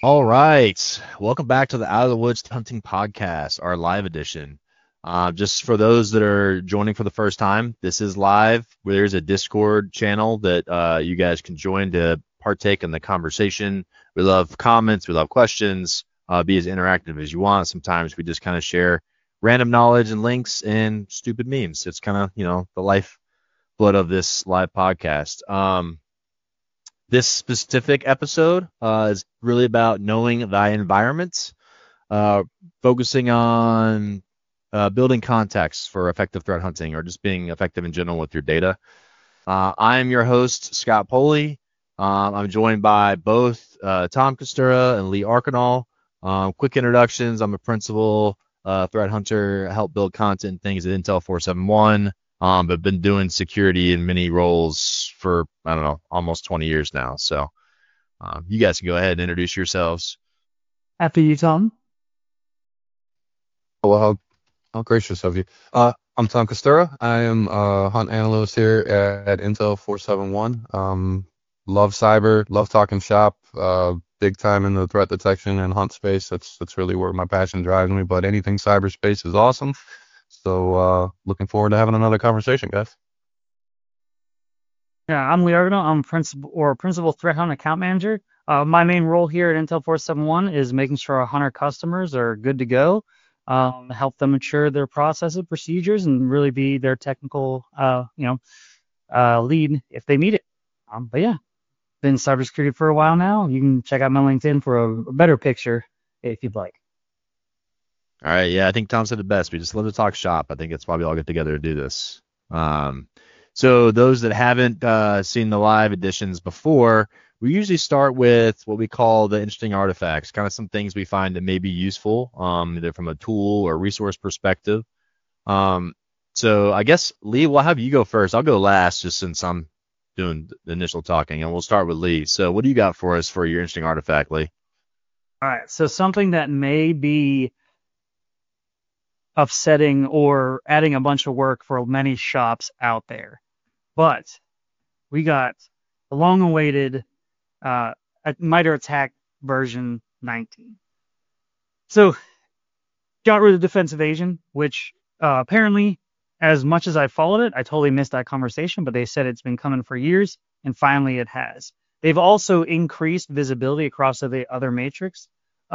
All right. Welcome back to the Out of the Woods Hunting Podcast, our live edition. Just for those that are joining for the first time, this is live. There's a Discord channel that you guys can join to partake in the conversation. We love comments. We love questions. Be as interactive as you want. Sometimes we just kind of share random knowledge and links and stupid memes. It's kind of, the lifeblood of this live podcast. This specific episode is really about knowing thy environment, uh, focusing on building context for effective threat hunting or just being effective in general with your data. I am your host, Scott Poley. I'm joined by both Tom Costura and Lee Arkinall. Quick introductions. I'm a principal threat hunter, help build content and things at Intel 471. But been doing security in many roles for, I don't know, almost 20 years now. So you guys can go ahead and introduce yourselves. After you, Tom. Well, how gracious of you. I'm Tom Costura. I am a hunt analyst here at Intel 471. Love cyber, love talking shop, big time in the threat detection and hunt space. That's really where my passion drives me. But anything cyberspace is awesome. So looking forward to having another conversation, guys. Yeah, I'm Lee Argonal. I'm principal threat hunt account manager. My main role here at Intel 471 is making sure our hunter customers are good to go, help them ensure their processes, procedures, and really be their technical, lead if they need it. But yeah, been in cybersecurity for a while now. You can check out my LinkedIn for a better picture if you'd like. All right. Yeah, I think Tom said it best. We just love to talk shop. I think it's why we all get together to do this. So those that haven't seen the live editions before, we usually start with what we call the interesting artifacts, kind of some things we find that may be useful, either from a tool or resource perspective. So I guess, Lee, we'll have you go first. I'll go last just since I'm doing the initial talking, and we'll start with Lee. So what do you got for us for your interesting artifact, Lee? All right, so something that may be upsetting or adding a bunch of work for many shops out there. But we got the long-awaited MITRE ATT&CK version 19. So got rid of defense evasion, which apparently, as much as I followed it, I totally missed that conversation, but they said it's been coming for years, and finally it has. They've also increased visibility across the other matrix.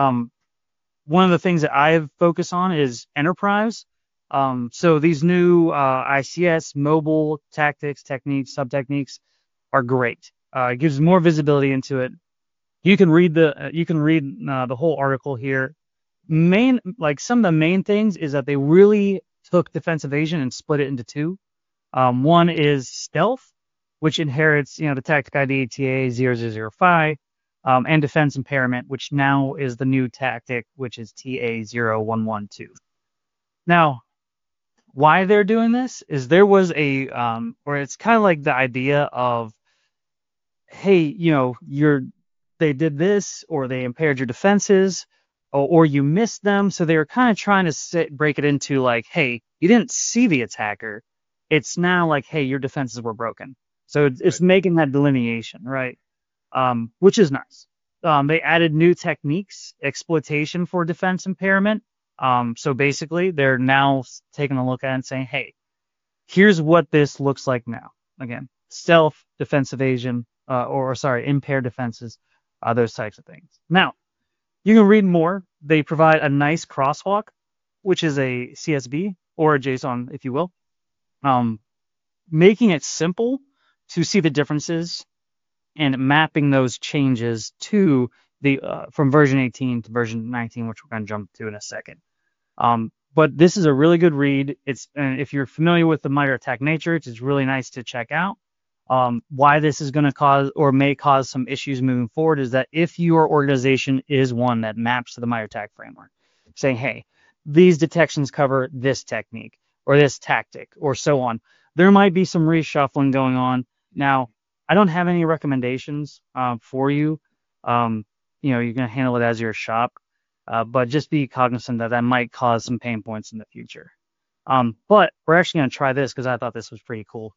One of the things that I focus on is enterprise. So these new ICS, mobile tactics, techniques, sub-techniques are great. It gives more visibility into it. You can read the whole article here. Some of the main things is that they really took defense evasion and split it into two. One is stealth, which inherits the tactic ID TA0005. And defense impairment, which now is the new tactic, which is TA0112. Now, why they're doing this is there was or it's kind of like the idea of, hey, they did this, or they impaired your defenses, or you missed them. So they were kind of trying to break it into like, hey, you didn't see the attacker. It's now like, hey, your defenses were broken. So it's making that delineation, right? Which is nice. They added new techniques, exploitation for defense impairment. So basically, they're now taking a look at it and saying, hey, here's what this looks like now. Again, stealth, defense evasion, impaired defenses, those types of things. Now, you can read more. They provide a nice crosswalk, which is a CSV or a JSON, if you will, making it simple to see the differences and mapping those changes to from version 18 to version 19, which we're going to jump to in a second. But this is a really good read. If you're familiar with the MITRE ATT&CK matrix, it's really nice to check out. Why this is going to cause or may cause some issues moving forward is that if your organization is one that maps to the MITRE ATT&CK framework, saying, hey, these detections cover this technique or this tactic or so on, there might be some reshuffling going on. Now, I don't have any recommendations for you. You can handle it as your shop, but just be cognizant that might cause some pain points in the future. But we're actually going to try this because I thought this was pretty cool.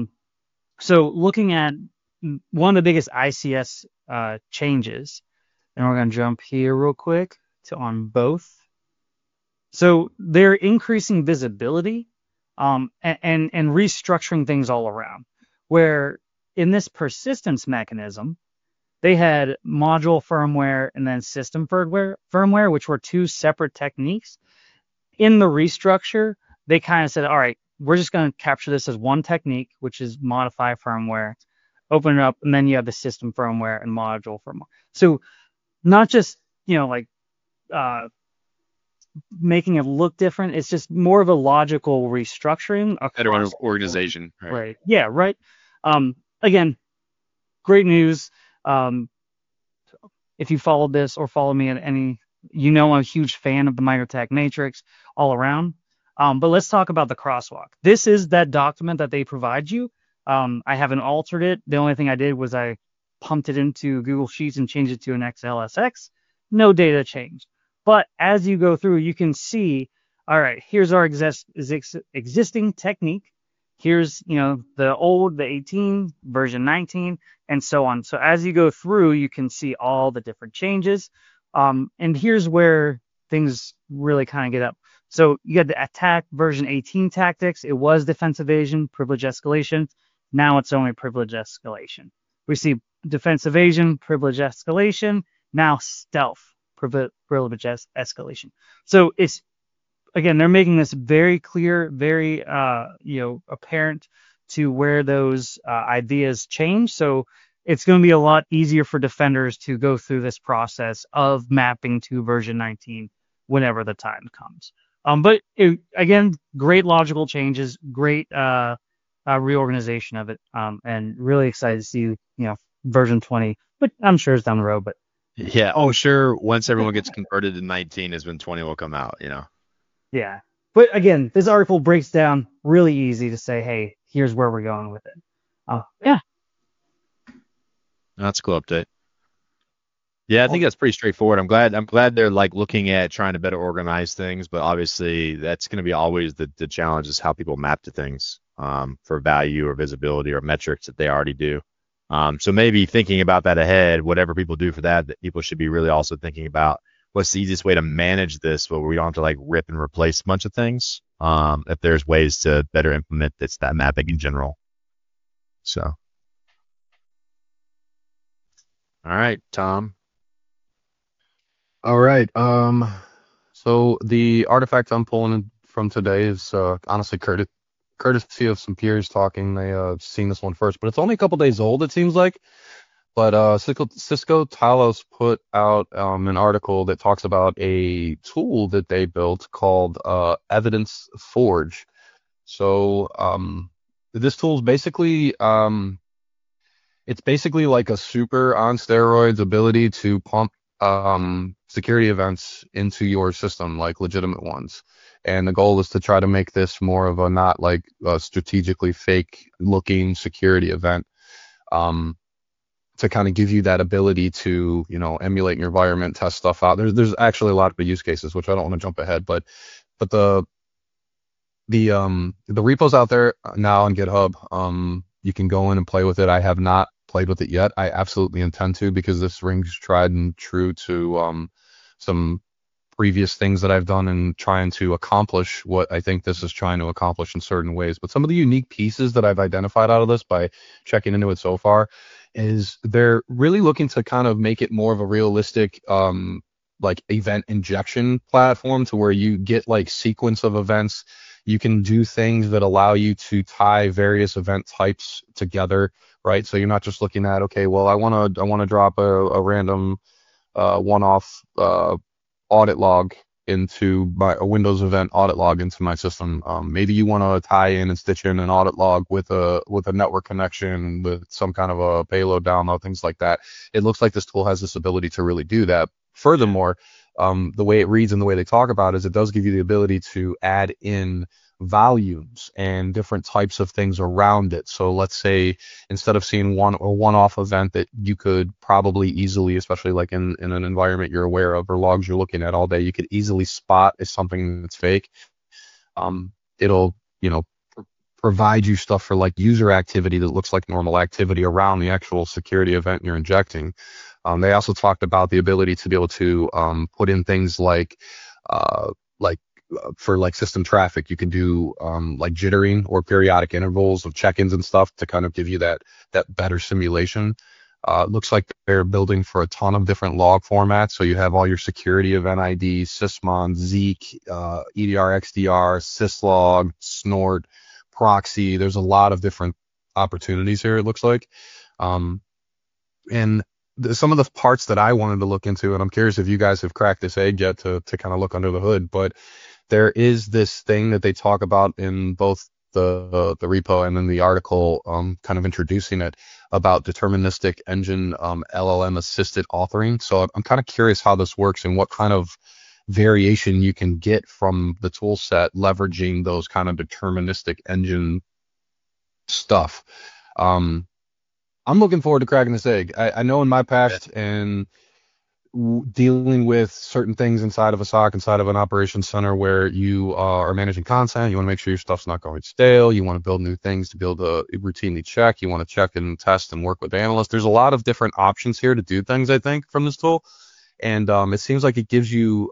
So looking at one of the biggest ICS changes And we're going to jump here real quick to on both. So they're increasing visibility and restructuring things all around. Where in this persistence mechanism, they had module firmware and then system firmware, which were two separate techniques. In the restructure, they kind of said, all right, we're just going to capture this as one technique, which is modify firmware, open it up, and then you have the system firmware and module firmware. So not just, making it look different. It's just more of a logical restructuring. Better organization. Right. Yeah, right. Again, great news. If you followed this or follow me at any, I'm a huge fan of the MikroTik Matrix all around. But let's talk about the crosswalk. This is that document that they provide you. I haven't altered it. The only thing I did was I pumped it into Google Sheets and changed it to an XLSX. No data changed. But as you go through, you can see, all right, here's our existing technique. Here's, the 18, version 19, and so on. So as you go through, you can see all the different changes. And here's where things really kind of get up. So you got the attack version 18 tactics. It was defense evasion, privilege escalation. Now it's only privilege escalation. We see defense evasion, privilege escalation. Now stealth, privilege escalation. So it's, again, they're making this very clear, very apparent to where those ideas change. So it's going to be a lot easier for defenders to go through this process of mapping to version 19 whenever the time comes. But again, great logical changes, great reorganization of it, and really excited to see version 20. But I'm sure it's down the road. But yeah, sure. Once everyone gets converted to 19 is when 20 will come out. Yeah. But again, this article breaks down really easy to say, hey, here's where we're going with it. Yeah. That's a cool update. Yeah, I think that's pretty straightforward. I'm glad they're looking at trying to better organize things, but obviously that's going to be always the challenge is how people map to things for value or visibility or metrics that they already do. So maybe thinking about that ahead, whatever people do for that people should be really also thinking about what's the easiest way to manage this where we don't have to rip and replace a bunch of things. If there's ways to better implement that mapping in general. So. All right, Tom. All right. So the artifact I'm pulling from today is honestly courtesy of some peers talking. They seen this one first, but it's only a couple days old, it seems like. But Cisco Talos put out an article that talks about a tool that they built called Evidence Forge. So this tool is basically it's basically like a super on steroids ability to pump security events into your system, like legitimate ones. And the goal is to try to make this more of a not a strategically fake looking security event. To kind of give you that ability to, emulate your environment, test stuff out. There's actually a lot of use cases, which I don't want to jump ahead, but the repo's out there now on GitHub. You can go in and play with it. I have not played with it yet. I absolutely intend to, because this rings tried and true to some previous things that I've done in trying to accomplish what I think this is trying to accomplish in certain ways. But some of the unique pieces that I've identified out of this by checking into it so far is they're really looking to kind of make it more of a realistic event injection platform, to where you get sequence of events. You can do things that allow you to tie various event types together, right? So you're not just looking at, okay, well, I want to drop a random one-off audit log into a Windows event audit log into my system. Maybe you want to tie in and stitch in an audit log with a network connection, with some kind of a payload download, things like that. It looks like this tool has this ability to really do that. Furthermore, the way it reads and the way they talk about it is it does give you the ability to add in volumes and different types of things around it. So let's say instead of seeing a one-off event that you could probably easily, especially in an environment you're aware of or logs you're looking at all day, you could easily spot as something that's fake. It'll provide you stuff for user activity that looks like normal activity around the actual security event you're injecting. They also talked about the ability to be able to put in things like for like system traffic, you can do like jittering or periodic intervals of check-ins and stuff to kind of give you that better simulation. It looks like they're building for a ton of different log formats. So you have all your security of NID, Sysmon, Zeek, EDR, XDR, Syslog, Snort, Proxy. There's a lot of different opportunities here, it looks like. And some of the parts that I wanted to look into, and I'm curious if you guys have cracked this egg yet to kind of look under the hood, but there is this thing that they talk about in both the repo and in the article, kind of introducing it, about deterministic engine LLM assisted authoring. So I'm kind of curious how this works and what kind of variation you can get from the tool set leveraging those kind of deterministic engine stuff. I'm looking forward to cracking this egg. I know in my past and dealing with certain things inside of a SOC, inside of an operations center where you are managing content, you want to make sure your stuff's not going stale. You want to build new things to be able to routinely check. You want to check and test and work with analysts. There's a lot of different options here to do things, I think, from this tool. And it seems like it gives you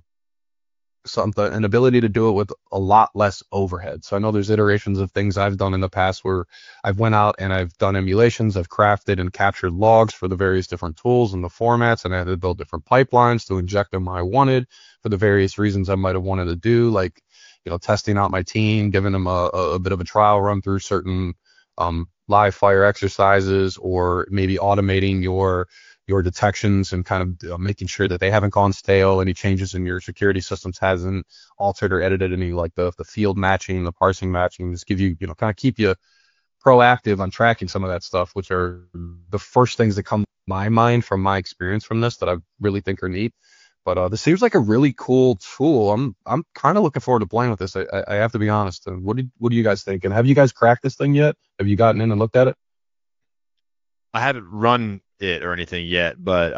an ability to do it with a lot less overhead. So I know there's iterations of things I've done in the past where I've went out and I've done emulations, I've crafted and captured logs for the various different tools and the formats, and I had to build different pipelines to inject them when I wanted for the various reasons I might have wanted to do, like, testing out my team, giving them a bit of a trial run through certain live fire exercises, or maybe automating your detections and kind of making sure that they haven't gone stale, any changes in your security systems hasn't altered or edited any, like the field matching, the parsing matching, just give you, kind of keep you proactive on tracking some of that stuff, which are the first things that come to my mind from my experience from this that I really think are neat. But this seems like a really cool tool. I'm kind of looking forward to playing with this. I have to be honest. And what do you guys think? And have you guys cracked this thing yet? Have you gotten in and looked at it? I haven't run it or anything yet, but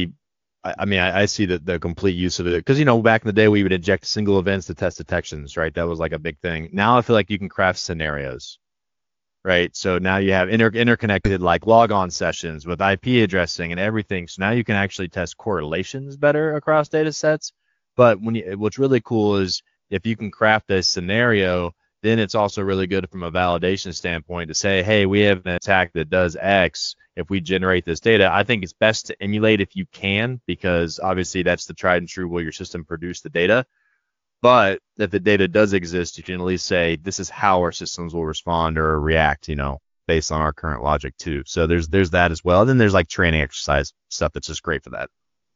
I see the complete use of it, because back in the day we would inject single events to test detections, right? That was like a big thing. Now I feel like you can craft scenarios, right? So now you have interconnected like logon sessions with IP addressing and everything. So now you can actually test correlations better across data sets. But what's really cool is if you can craft a scenario, then it's also really good from a validation standpoint to say, hey, we have an attack that does X. If we generate this data, I think it's best to emulate if you can, because obviously that's the tried and true will your system produce the data. But if the data does exist, you can at least say this is how our systems will respond or react, based on our current logic too. So there's that as well. And then there's like training exercise stuff that's just great for that.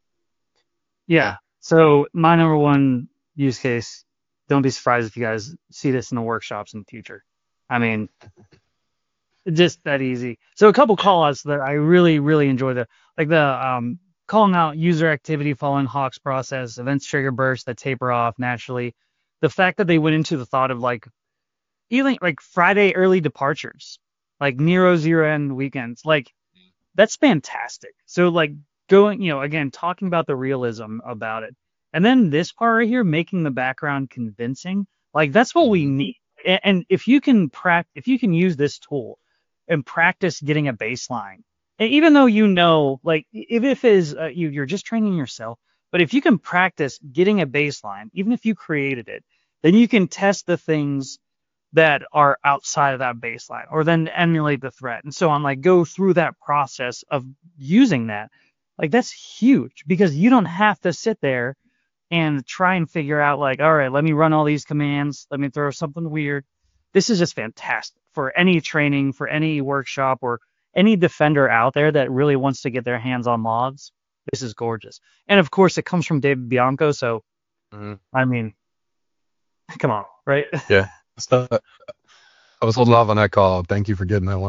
Yeah. So my number one use case, don't be surprised if you guys see this in the workshops in the future. I mean, just that easy. So a couple call outs that I really, really enjoy, the calling out user activity following Hawk's process, events trigger bursts that taper off naturally. The fact that they went into the thought of even like Friday early departures, like Nero zero end weekends, that's fantastic. So going, again, talking about the realism about it. And then this part right here, making the background convincing, that's what we need. And if you can use this tool and practice getting a baseline, and even though if you're just training yourself, but if you can practice getting a baseline, even if you created it, then you can test the things that are outside of that baseline, or then emulate the threat and so on. Go through that process of using that. That's huge, because you don't have to sit there and try and figure out all right, let me run all these commands, let me throw something weird. This is just fantastic for any training, for any workshop, or any defender out there that really wants to get their hands on logs. This is gorgeous. And of course, it comes from David Bianco. So, I mean, come on, right? Yeah. I was holding off on that call. Thank you for getting that one.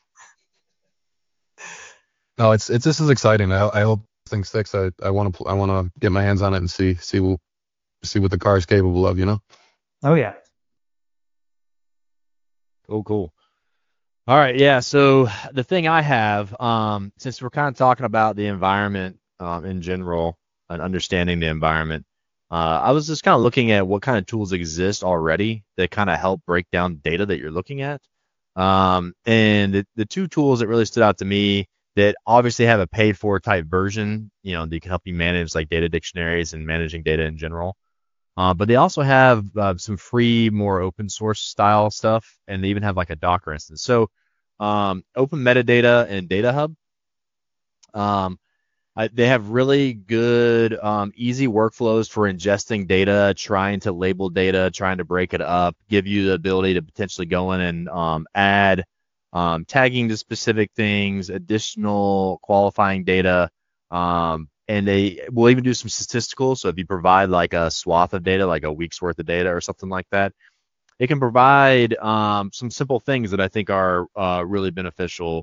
No, this is exciting. I hope thing sticks. I want to get my hands on it and see what the car is capable of. Oh yeah. Cool. All right, yeah. So the thing I have, since we're kind of talking about the environment in general and understanding the environment, I was just kind of looking at what kind of tools exist already that kind of help break down data that you're looking at. And the two tools that really stood out to me that obviously have a paid for type version, that can help you manage like data dictionaries and managing data in general. But they also have some free, more open source style stuff, and they even have like a Docker instance. So Open Metadata and Data Hub, they have really good, easy workflows for ingesting data, trying to label data, trying to break it up, give you the ability to potentially go in and add tagging to specific things, additional qualifying data, and they will even do some statistical. So if you provide like a swath of data, like a week's worth of data or something like that, it can provide some simple things that I think are really beneficial.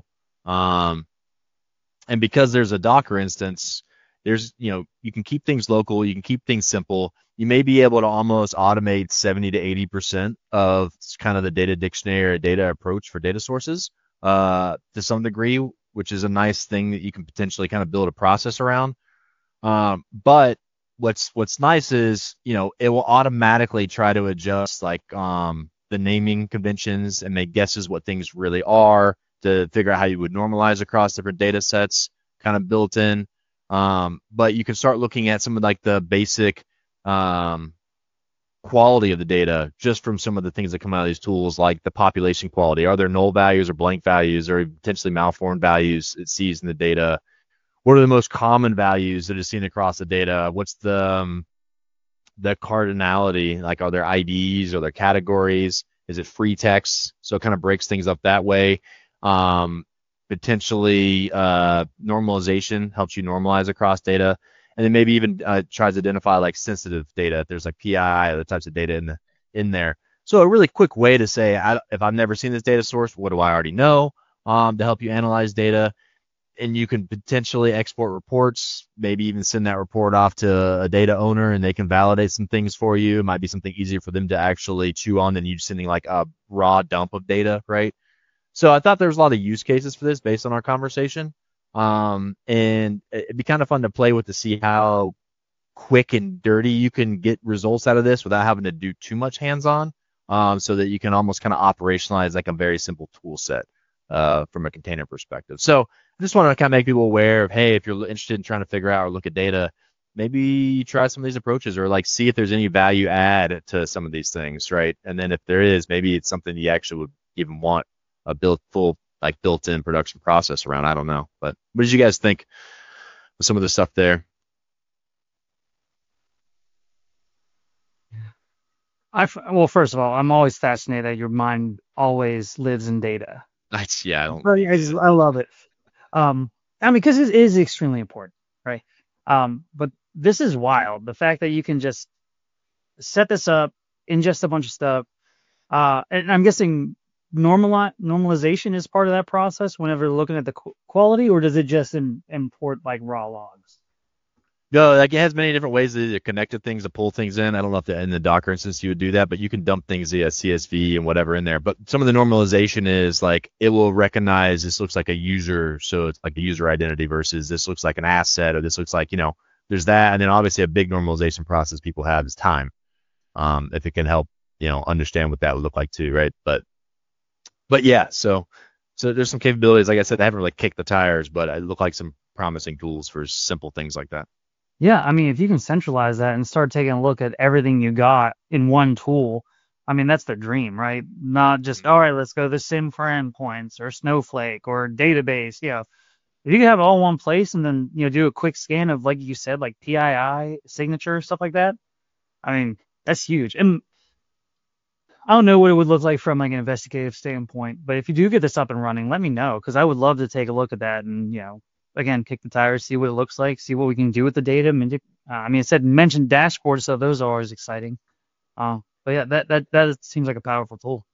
And because there's a Docker instance, you can keep things local, you can keep things simple. You may be able to almost automate 70 to 80% of kind of the data dictionary or data approach for data sources to some degree, which is a nice thing that you can potentially kind of build a process around. But what's nice is, it will automatically try to adjust like the naming conventions and make guesses what things really are to figure out how you would normalize across different data sets kind of built in. But you can start looking at some of like the basic quality of the data just from some of the things that come out of these tools, like the population quality. Are there null values or blank values or potentially malformed values it sees in the data? What are the most common values that is seen across the data? What's the cardinality? Like, are there IDs? Are there categories? Is it free text? So it kind of breaks things up that way. Potentially normalization helps you normalize across data. And then maybe even tries to identify like sensitive data. If there's like PII, other types of data in there. So a really quick way to say, if I've never seen this data source, what do I already know to help you analyze data? And you can potentially export reports, maybe even send that report off to a data owner and they can validate some things for you. It might be something easier for them to actually chew on than you sending like a raw dump of data, right? So I thought there was a lot of use cases for this based on our conversation. And it'd be kind of fun to play with to see how quick and dirty you can get results out of this without having to do too much hands-on, so that you can almost kind of operationalize like a very simple tool set from a container perspective. So I just want to kind of make people aware of, hey, if you're interested in trying to figure out or look at data, maybe try some of these approaches or like see if there's any value add to some of these things, right? And then if there is, maybe it's something you actually would even want a built-in production process around. I don't know, but what did you guys think of some of the stuff there? Well, first of all, I'm always fascinated that your mind always lives in data. I love it. I mean, because it is extremely important, right? But this is wild. The fact that you can just set this up, ingest a bunch of stuff, and I'm guessing normalization is part of that process whenever looking at the quality, or does it just import like raw logs? No, like it has many different ways to connect to things, to pull things in. I don't know if in the Docker instance you would do that, but you can dump things via CSV and whatever in there. But some of the normalization is like it will recognize this looks like a user, so it's like a user identity versus this looks like an asset, or this looks like, there's that. And then obviously a big normalization process people have is time. If it can help, understand what that would look like too, right? But yeah, so there's some capabilities. Like I said, I haven't really kicked the tires, but it look like some promising tools for simple things like that. Yeah, I mean, if you can centralize that and start taking a look at everything you got in one tool, I mean, that's the dream, right? Not just, all right, let's go to SIM for endpoints or Snowflake or database. Yeah, if you can have it all in one place and then, do a quick scan of, like you said, like PII, signature, stuff like that. I mean, that's huge. And I don't know what it would look like from like an investigative standpoint, but if you do get this up and running, let me know, because I would love to take a look at that and, again, kick the tires, see what it looks like, see what we can do with the data. I mean, it mentioned dashboards, so those are always exciting. But yeah, that seems like a powerful tool.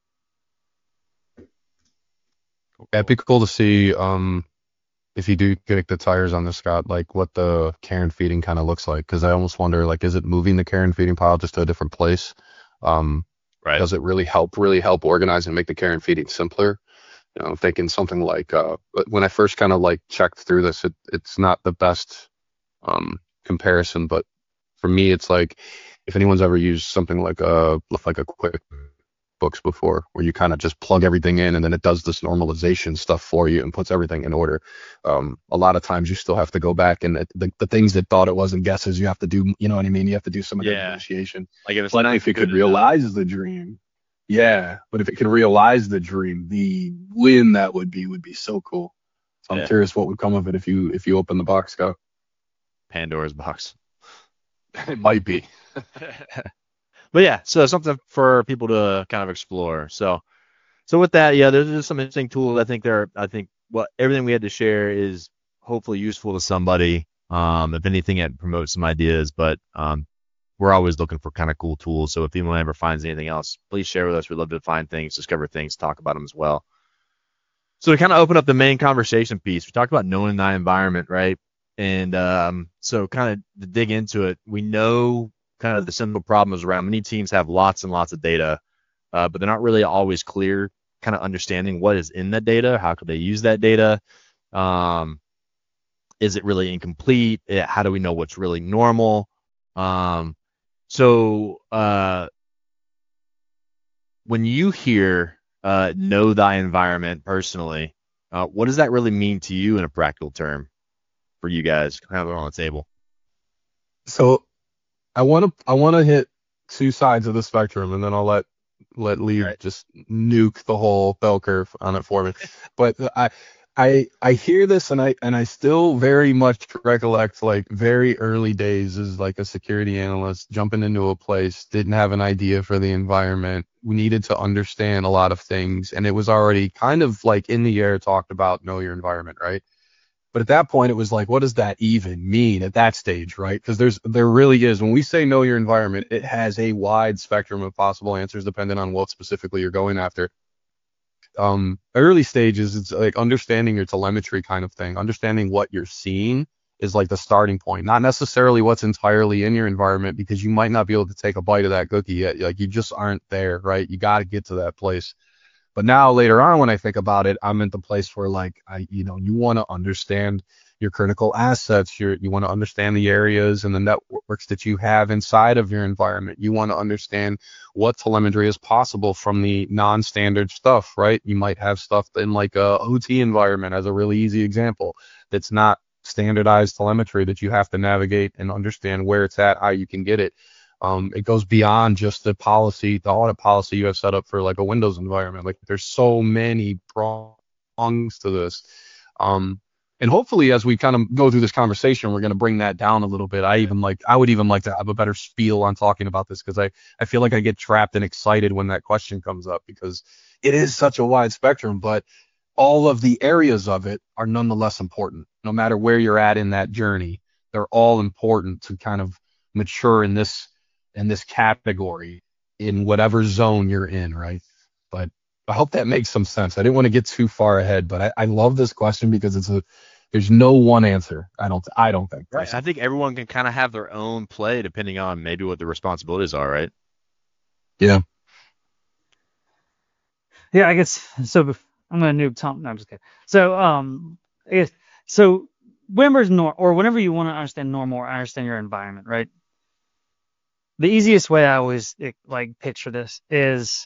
Yeah, it'd be cool to see if you do kick the tires on this, Scott, like what the care and feeding kind of looks like, because I almost wonder, like, is it moving the care and feeding pile just to a different place? Right. Does it really help organize and make the care and feeding simpler? I'm thinking something like when I first kind of like checked through this, it's not the best comparison, but for me, it's like if anyone's ever used something like a quick notebooks before, where you kind of just plug everything in and then it does this normalization stuff for you and puts everything in order. A lot of times you still have to go back and the things that thought it wasn't guesses, you have to do, you know what I mean? You have to do some of the negotiation. Like if it's But if it could realize the dream, yeah. But if it could realize the dream, the win that would be so cool. So I'm curious what would come of it if you open the box, Scott. Pandora's box. It might be. But yeah, so something for people to kind of explore. So with that, yeah, there's just some interesting tools. I think everything we had to share is hopefully useful to somebody. If anything, it promotes some ideas, but we're always looking for kind of cool tools. So if anyone ever finds anything else, please share with us. We'd love to find things, discover things, talk about them as well. So to kind of open up the main conversation piece, we talked about knowing thy environment, right? And so kind of to dig into it, we know kind of the simple problems around many teams have lots and lots of data, but they're not really always clear kind of understanding what is in that data. How could they use that data? Is it really incomplete? How do we know what's really normal? So when you hear know thy environment personally, what does that really mean to you in a practical term for you guys? Kind of on the table. So I want to hit two sides of the spectrum, and then I'll let Lee just nuke the whole bell curve on it for me. But I hear this, and I still very much recollect like very early days as like a security analyst jumping into a place, didn't have an idea for the environment. We needed to understand a lot of things, and it was already kind of like in the air talked about know your environment, right? But at that point, it was like, what does that even mean at that stage, right? Because there really is, when we say know your environment, it has a wide spectrum of possible answers depending on what specifically you're going after. Early stages, it's like understanding your telemetry kind of thing. Understanding what you're seeing is like the starting point, not necessarily what's entirely in your environment, because you might not be able to take a bite of that cookie yet. Like you just aren't there, right? You got to get to that place. But now later on, when I think about it, I'm at the place where like you want to understand your critical assets. You want to understand the areas and the networks that you have inside of your environment. You want to understand what telemetry is possible from the non-standard stuff, right? You might have stuff in like a OT environment as a really easy example that's not standardized telemetry that you have to navigate and understand where it's at, how you can get it. It goes beyond just the audit policy you have set up for like a Windows environment. Like there's so many prongs to this. And hopefully as we kind of go through this conversation, we're going to bring that down a little bit. I would even like to have a better spiel on talking about this, because I feel like I get trapped and excited when that question comes up, because it is such a wide spectrum, but all of the areas of it are nonetheless important. No matter where you're at in that journey, they're all important to kind of mature in this category in whatever zone you're in, right? But I hope that makes some sense. I didn't want to get too far ahead, but I love this question because there's no one answer. I don't think. Right. I think everyone can kind of have their own play depending on maybe what the responsibilities are, right? Yeah. Yeah, I guess so. I'm gonna noob Tom. No, I'm just kidding. So I guess so. Whenever you want to understand normal or understand your environment, right? The easiest way I always like picture this is,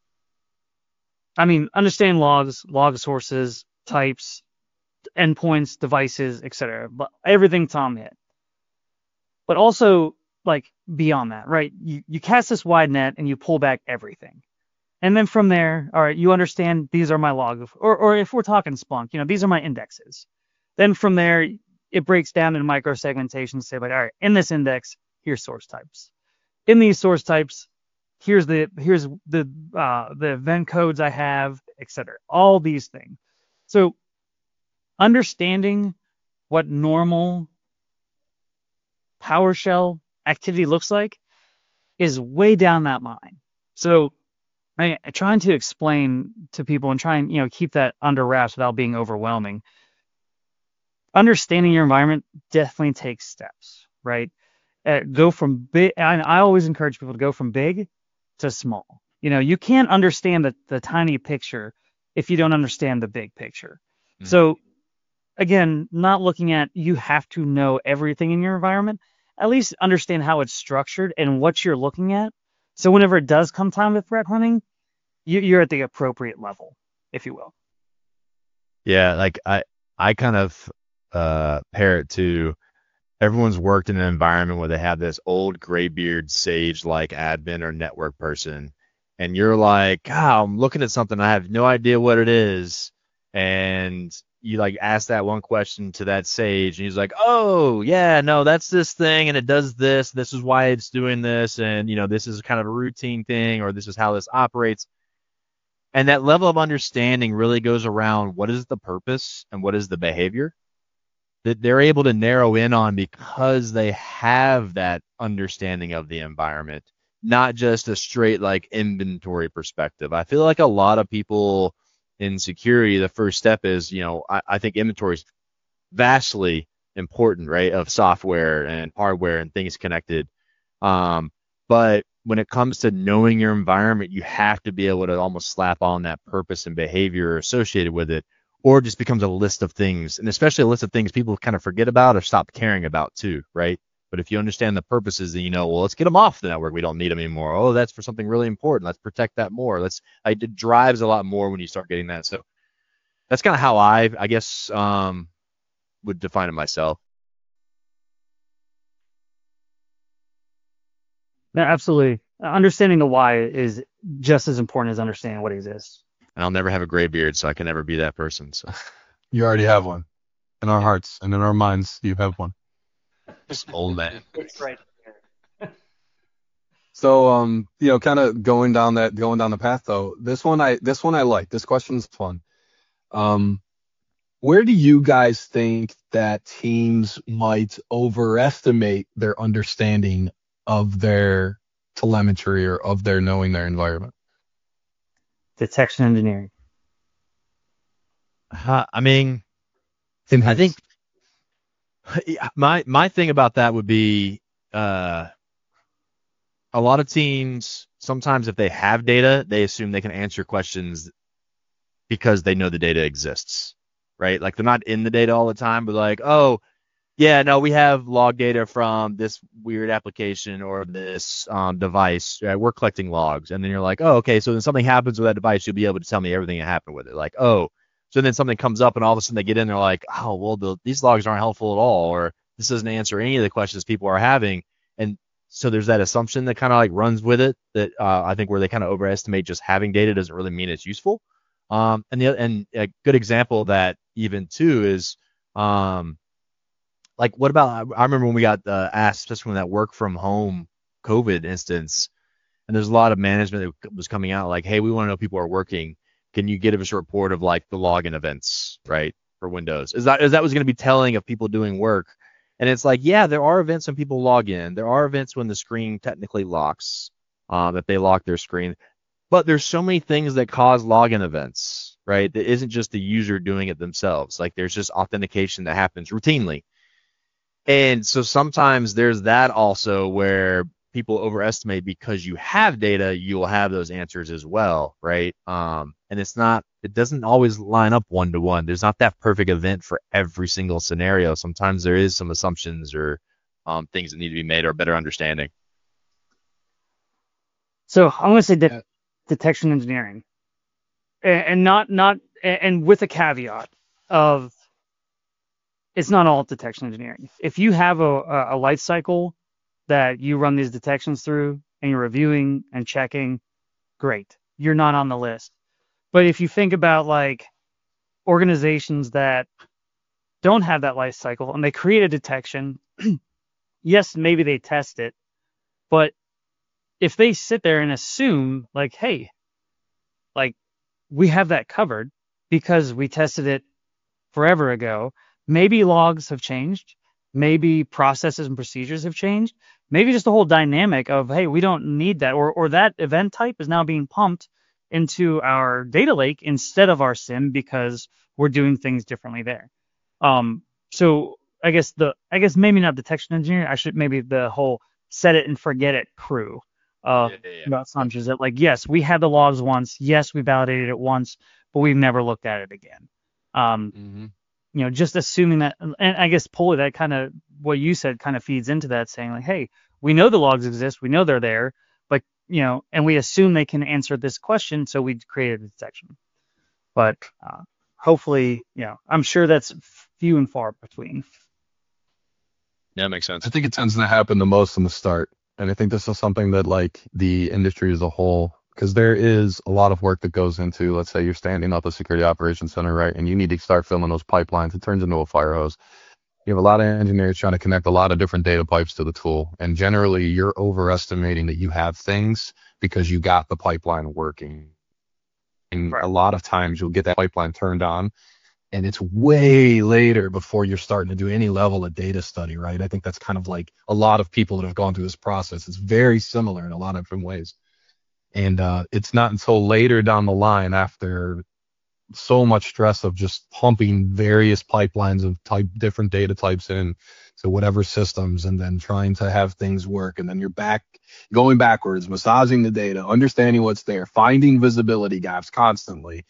understand logs, log sources, types, endpoints, devices, etc. But everything Tom hit. But also like beyond that, right? You cast this wide net and you pull back everything. And then from there, all right, you understand these are my logs, or if we're talking Splunk, these are my indexes. Then from there, it breaks down into micro-segmentation, say like, all right, in this index, here's source types. In these source types, here's the event codes I have, etc. All these things. So understanding what normal PowerShell activity looks like is way down that line. So I'm trying to explain to people and try and keep that under wraps without being overwhelming. Understanding your environment definitely takes steps, right? Go from big. I always encourage people to go from big to small. You can't understand the tiny picture if you don't understand the big picture. Mm-hmm. So again, not looking at you have to know everything in your environment. At least understand how it's structured and what you're looking at. So whenever it does come time to threat hunting, you're at the appropriate level, if you will. Yeah, like I kind of pair it to everyone's worked in an environment where they have this old graybeard sage like admin or network person, and you're like, God, I'm looking at something, I have no idea what it is, and you like ask that one question to that sage, and he's like, oh yeah, no, that's this thing, and it does this. This is why it's doing this, and this is kind of a routine thing, or this is how this operates. And that level of understanding really goes around what is the purpose and what is the behavior that they're able to narrow in on because they have that understanding of the environment, not just a straight like inventory perspective. I feel like a lot of people in security, the first step is, I think inventory is vastly important, right, of software and hardware and things connected. But when it comes to knowing your environment, you have to be able to almost slap on that purpose and behavior associated with it, or it just becomes a list of things, and especially a list of things people kind of forget about or stop caring about too, right? But if you understand the purposes, then well, let's get them off the network. We don't need them anymore. Oh, that's for something really important. Let's protect that more. It drives a lot more when you start getting that. So that's kind of how I guess, would define it myself. No, absolutely. Understanding the why is just as important as understanding what exists. And I'll never have a gray beard, so I can never be that person. So You already have one. In our hearts and in our minds, you have one. just old man. It's right there. So, kind of going down the path though. This one I like. This question's fun. Where do you guys think that teams might overestimate their understanding of their telemetry or of their knowing their environment? Detection engineering. I mean, I think my thing about that would be a lot of teams, sometimes if they have data, they assume they can answer questions because they know the data exists, right? Like they're not in the data all the time, but like, oh, yeah, no, we have log data from this weird application or this device. Right? We're collecting logs. And then you're like, oh, okay, so then something happens with that device, you'll be able to tell me everything that happened with it. Like, oh, so then something comes up and all of a sudden they get in, they're like, oh, well, these logs aren't helpful at all, or this doesn't answer any of the questions people are having. And so there's that assumption that kind of like runs with it that I think where they kind of overestimate just having data doesn't really mean it's useful. And a good example of that even too is like, what about, I remember when we got asked, especially when that work from home COVID instance, and there's a lot of management that was coming out like, hey, we want to know people are working. Can you give us a report of like the login events, right, for Windows? Is that was going to be telling of people doing work? And it's like, yeah, there are events when people log in. There are events when the screen technically locks, that they lock their screen. But there's so many things that cause login events, right? That isn't just the user doing it themselves. Like there's just authentication that happens routinely. And so sometimes there's that also where people overestimate because you have data, you'll have those answers as well, right? And it doesn't always line up one to one. There's not that perfect event for every single scenario. Sometimes there is some assumptions or things that need to be made or better understanding. So I'm going to say detection engineering, and not with a caveat of it's not all detection engineering. If you have a life cycle that you run these detections through and you're reviewing and checking, great. You're not on the list. But if you think about like organizations that don't have that life cycle and they create a detection, yes, maybe they test it, but if they sit there and assume like, hey, like we have that covered because we tested it forever ago, maybe logs have changed, maybe processes and procedures have changed, maybe just the whole dynamic of, hey, we don't need that, or that event type is now being pumped into our data lake instead of our SIEM because we're doing things differently there. So I guess maybe not detection engineering. I should maybe the whole set it and forget it crew about assumptions that like, yes, we had the logs once, yes, we validated it once, but we've never looked at it again. Just assuming that, and I guess Polly, that kind of what you said kind of feeds into that, saying like, hey, we know the logs exist, we know they're there, but and we assume they can answer this question, so we created a section. But hopefully, I'm sure that's few and far between. Yeah, makes sense. I think it tends to happen the most in the start. And I think this is something that like the industry as a whole, because there is a lot of work that goes into, let's say you're standing up a security operations center, right? And you need to start filling those pipelines. It turns into a fire hose. You have a lot of engineers trying to connect a lot of different data pipes to the tool. And generally you're overestimating that you have things because you got the pipeline working. And Right. a lot of times you'll get that pipeline turned on, and it's way later before you're starting to do any level of data study, right? I think that's kind of like a lot of people that have gone through this process. It's very similar in a lot of different ways. And it's not until later down the line, after so much stress of just pumping various pipelines of different data types in to whatever systems, and then trying to have things work. And then you're going backwards, massaging the data, understanding what's there, finding visibility gaps constantly.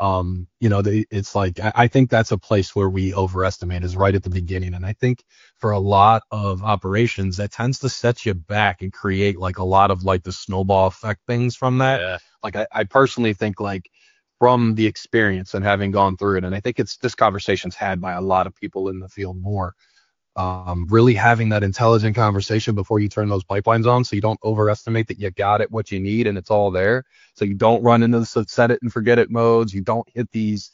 It's like, I think that's a place where we overestimate, is right at the beginning. And I think for a lot of operations, that tends to set you back and create like a lot of like the snowball effect things from that. Yeah. Like I personally think, like, from the experience and having gone through it, and I think this conversation's had by a lot of people in the field more, really having that intelligent conversation before you turn those pipelines on, so you don't overestimate that you got it, what you need, and it's all there. So you don't run into the set it and forget it modes. You don't hit these,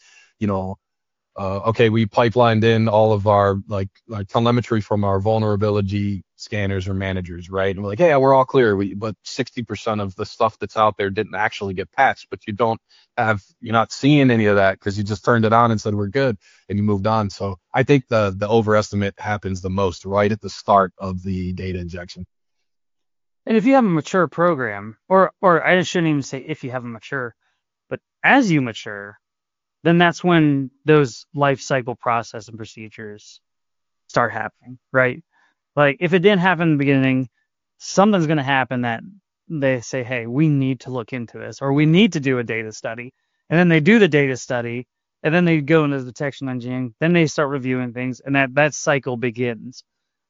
okay, we pipelined in all of our telemetry from our vulnerability scanners or managers, right? And we're like, yeah, we're all clear. But 60% of the stuff that's out there didn't actually get patched, but you're not seeing any of that because you just turned it on and said we're good, and you moved on. So I think the overestimate happens the most right at the start of the data injection. And if you have a mature program, or I shouldn't even say if you have a mature, but as you mature, then that's when those life cycle process and procedures start happening, right? Like if it didn't happen in the beginning, something's going to happen that they say, hey, we need to look into this, or we need to do a data study. And then they do the data study, and then they go into the detection engineering, then they start reviewing things, and that cycle begins.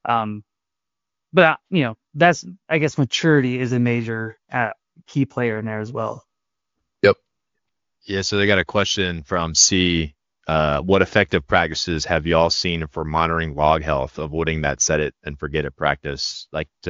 But that's, I guess, maturity is a major key player in there as well. Yep. Yeah, so they got a question from C. What effective practices have y'all seen for monitoring log health, avoiding that set it and forget it practice?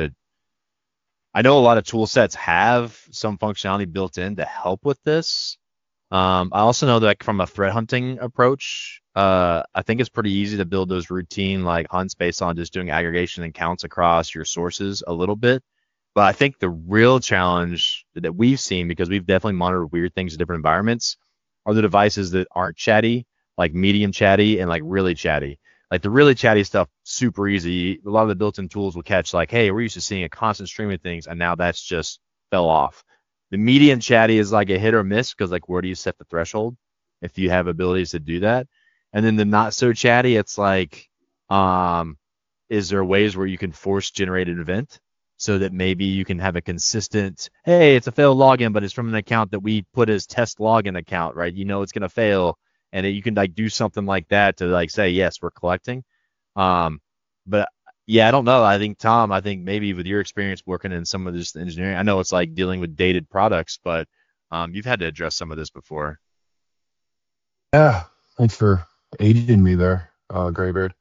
I know a lot of tool sets have some functionality built in to help with this. I also know that from a threat hunting approach, I think it's pretty easy to build those routine like hunts based on just doing aggregation and counts across your sources a little bit. But I think the real challenge that we've seen, because we've definitely monitored weird things in different environments, are the devices that aren't chatty, like medium chatty and like really chatty. Like the really chatty stuff, super easy. A lot of the built-in tools will catch like, hey, we're used to seeing a constant stream of things, and now that's just fell off. The medium chatty is like a hit or miss, because like, where do you set the threshold if you have abilities to do that? And then the not so chatty, it's like, is there ways where you can force generate an event so that maybe you can have a consistent, hey, it's a failed login, but it's from an account that we put as test login account, right? It's going to fail, and you can like do something like that to like say, yes, we're collecting. But yeah, I don't know. I think, Tom, maybe with your experience working in some of this engineering, I know it's like dealing with dated products, but you've had to address some of this before. Yeah, thanks for aiding me there, Graybeard.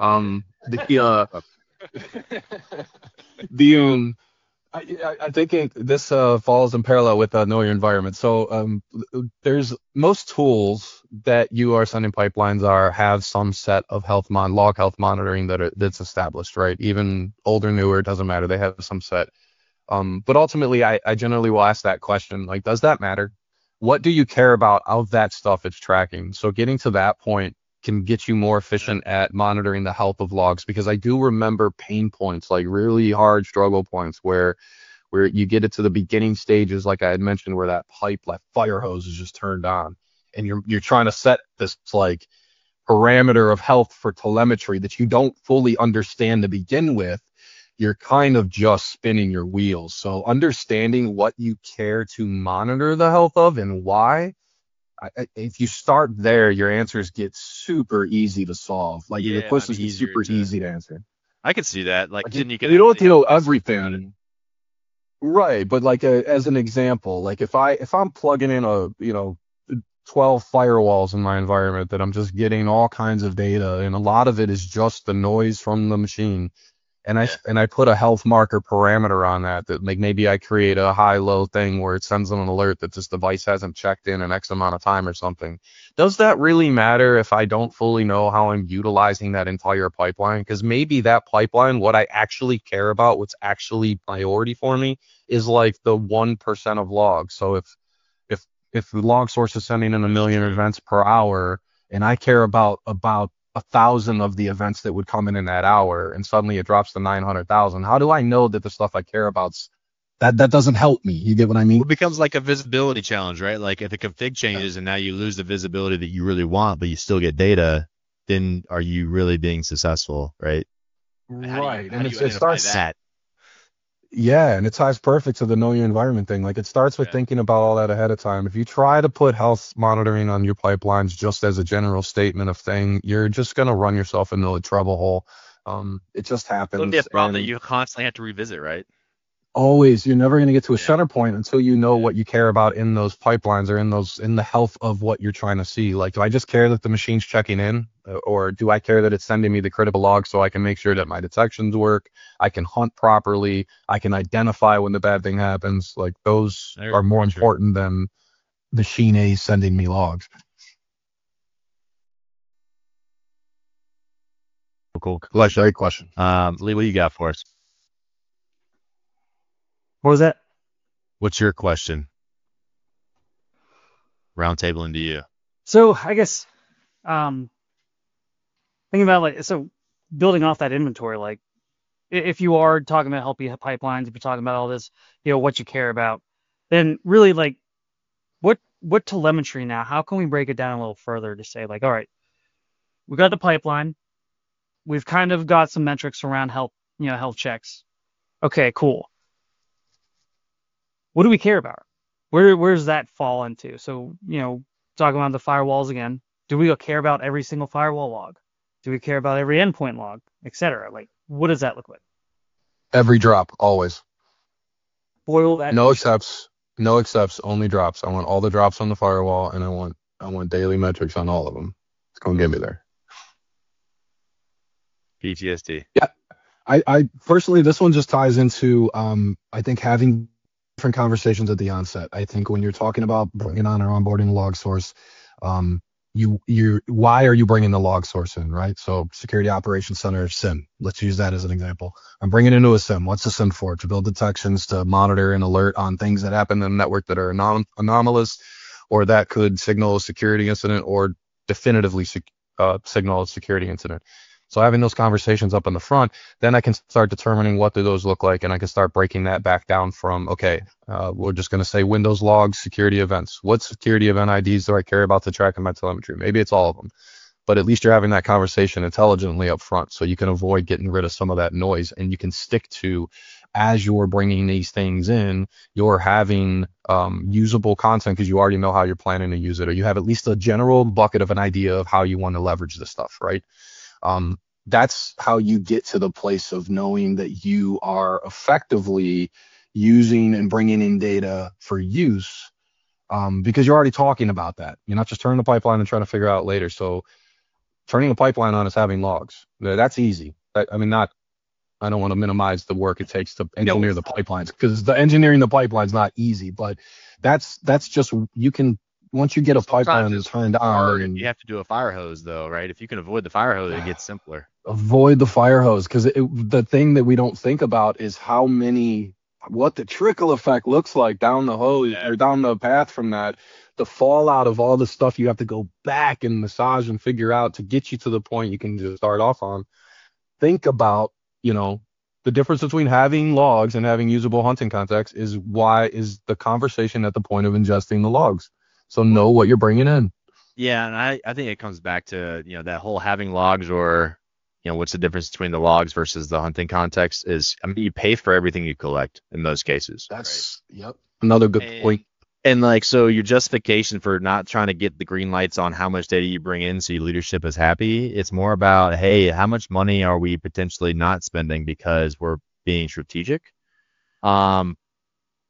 I think this falls in parallel with know your environment. So there's most tools that you are sending pipelines have some set of log health monitoring that's established, right? Even older, newer, it doesn't matter. They have some set. But ultimately, I generally will ask that question, like, does that matter? What do you care about of that stuff it's tracking? So getting to that point can get you more efficient at monitoring the health of logs, because I do remember pain points, like really hard struggle points where you get it to the beginning stages, like I had mentioned, where that fire hose is just turned on, and you're trying to set this like parameter of health for telemetry that you don't fully understand to begin with. You're kind of just spinning your wheels. So understanding what you care to monitor the health of and why, if you start there, your answers get super easy to solve. Like the questions get super easy to answer. I could see that. Like, then you don't have to know everything. Right, but like as an example, like if I'm plugging in 12 firewalls in my environment that I'm just getting all kinds of data, and a lot of it is just the noise from the machine, and I put a health marker parameter on that like maybe I create a high-low thing where it sends them an alert that this device hasn't checked in X amount of time or something. Does that really matter if I don't fully know how I'm utilizing that entire pipeline? Because maybe that pipeline, what I actually care about, what's actually priority for me, is like the 1% of logs. So if the log source is sending in 1 million events per hour, and I care about 1,000 of the events that would come in that hour, and suddenly it drops to 900,000, how do I know that the stuff I care about's that doesn't help me? You get what I mean? It becomes like a visibility challenge, right? Like if the config changes and now you lose the visibility that you really want, but you still get data, then are you really being successful, right? Right, How and do you it starts. that? Yeah, and it ties perfect to the know your environment thing. Like it starts with thinking about all that ahead of time. If you try to put health monitoring on your pipelines just as a general statement of thing, you're just gonna run yourself into a trouble hole. It just happens. It'll be a problem that And you constantly have to revisit, right? always, you're never gonna get to a Yeah. center point until you know what you care about in those pipelines or in the health of what you're trying to see. Like, do I just care that the machine's checking in, or do I care that it's sending me the critical log so I can make sure that my detections work, I can hunt properly, I can identify when the bad thing happens? Like those are more important than machine A sending me logs. Cool. Great question. Lee, what do you got for us? What was that? What's your question? Roundtable into you. So I guess thinking about building off that inventory, like if you are talking about healthy pipelines, if you're talking about all this, what you care about, then really like what telemetry now? How can we break it down a little further to say like, all right, we got the pipeline, we've kind of got some metrics around health, health checks. Okay, cool. What do we care about? Where's that fall into? So, talking about the firewalls again, do we care about every single firewall log? Do we care about every endpoint log, etc.? Like, what does that look like? Every drop, always. Boil that. No accepts, only drops. I want all the drops on the firewall, and I want daily metrics on all of them. It's gonna get me there. PTSD. Yeah, I personally, this one just ties into I think having different conversations at the onset. I think when you're talking about bringing on or onboarding a log source, why are you bringing the log source in, right? So Security Operations Center SIEM. Let's use that as an example. I'm bringing into a SIEM. What's the SIEM for? To build detections, to monitor and alert on things that happen in the network that are anomalous, or that could signal a security incident, or definitively signal a security incident. So having those conversations up in the front, then I can start determining what do those look like, and I can start breaking that back down from, okay, we're just going to say Windows logs, security events. What security event IDs do I care about to track in my telemetry? Maybe it's all of them, but at least you're having that conversation intelligently up front, so you can avoid getting rid of some of that noise, and you can stick to, as you're bringing these things in, you're having usable content because you already know how you're planning to use it, or you have at least a general bucket of an idea of how you want to leverage this stuff, right? That's how you get to the place of knowing that you are effectively using and bringing in data for use, because you're already talking about that. You're not just turning the pipeline and trying to figure out later. So turning the pipeline on is having logs. That's easy. I don't want to minimize the work it takes to engineer the pipelines, because the engineering the pipeline is not easy, but that's just, you can, once you get a pipeline that's turned on, you have to do a fire hose though, right? If you can avoid the fire hose, it gets simpler. Avoid the fire hose, because the thing that we don't think about is what the trickle effect looks like down the hose or down the path from that, the fallout of all the stuff you have to go back and massage and figure out to get you to the point you can just start off on. Think about, the difference between having logs and having usable hunting context is the conversation at the point of ingesting the logs. So know what you're bringing in. Yeah, and I think it comes back to, that whole having logs, or, what's the difference between the logs versus the hunting context is, you pay for everything you collect in those cases. That's, Yep. Another good point. And so your justification for not trying to get the green lights on how much data you bring in so your leadership is happy, it's more about, hey, how much money are we potentially not spending because we're being strategic?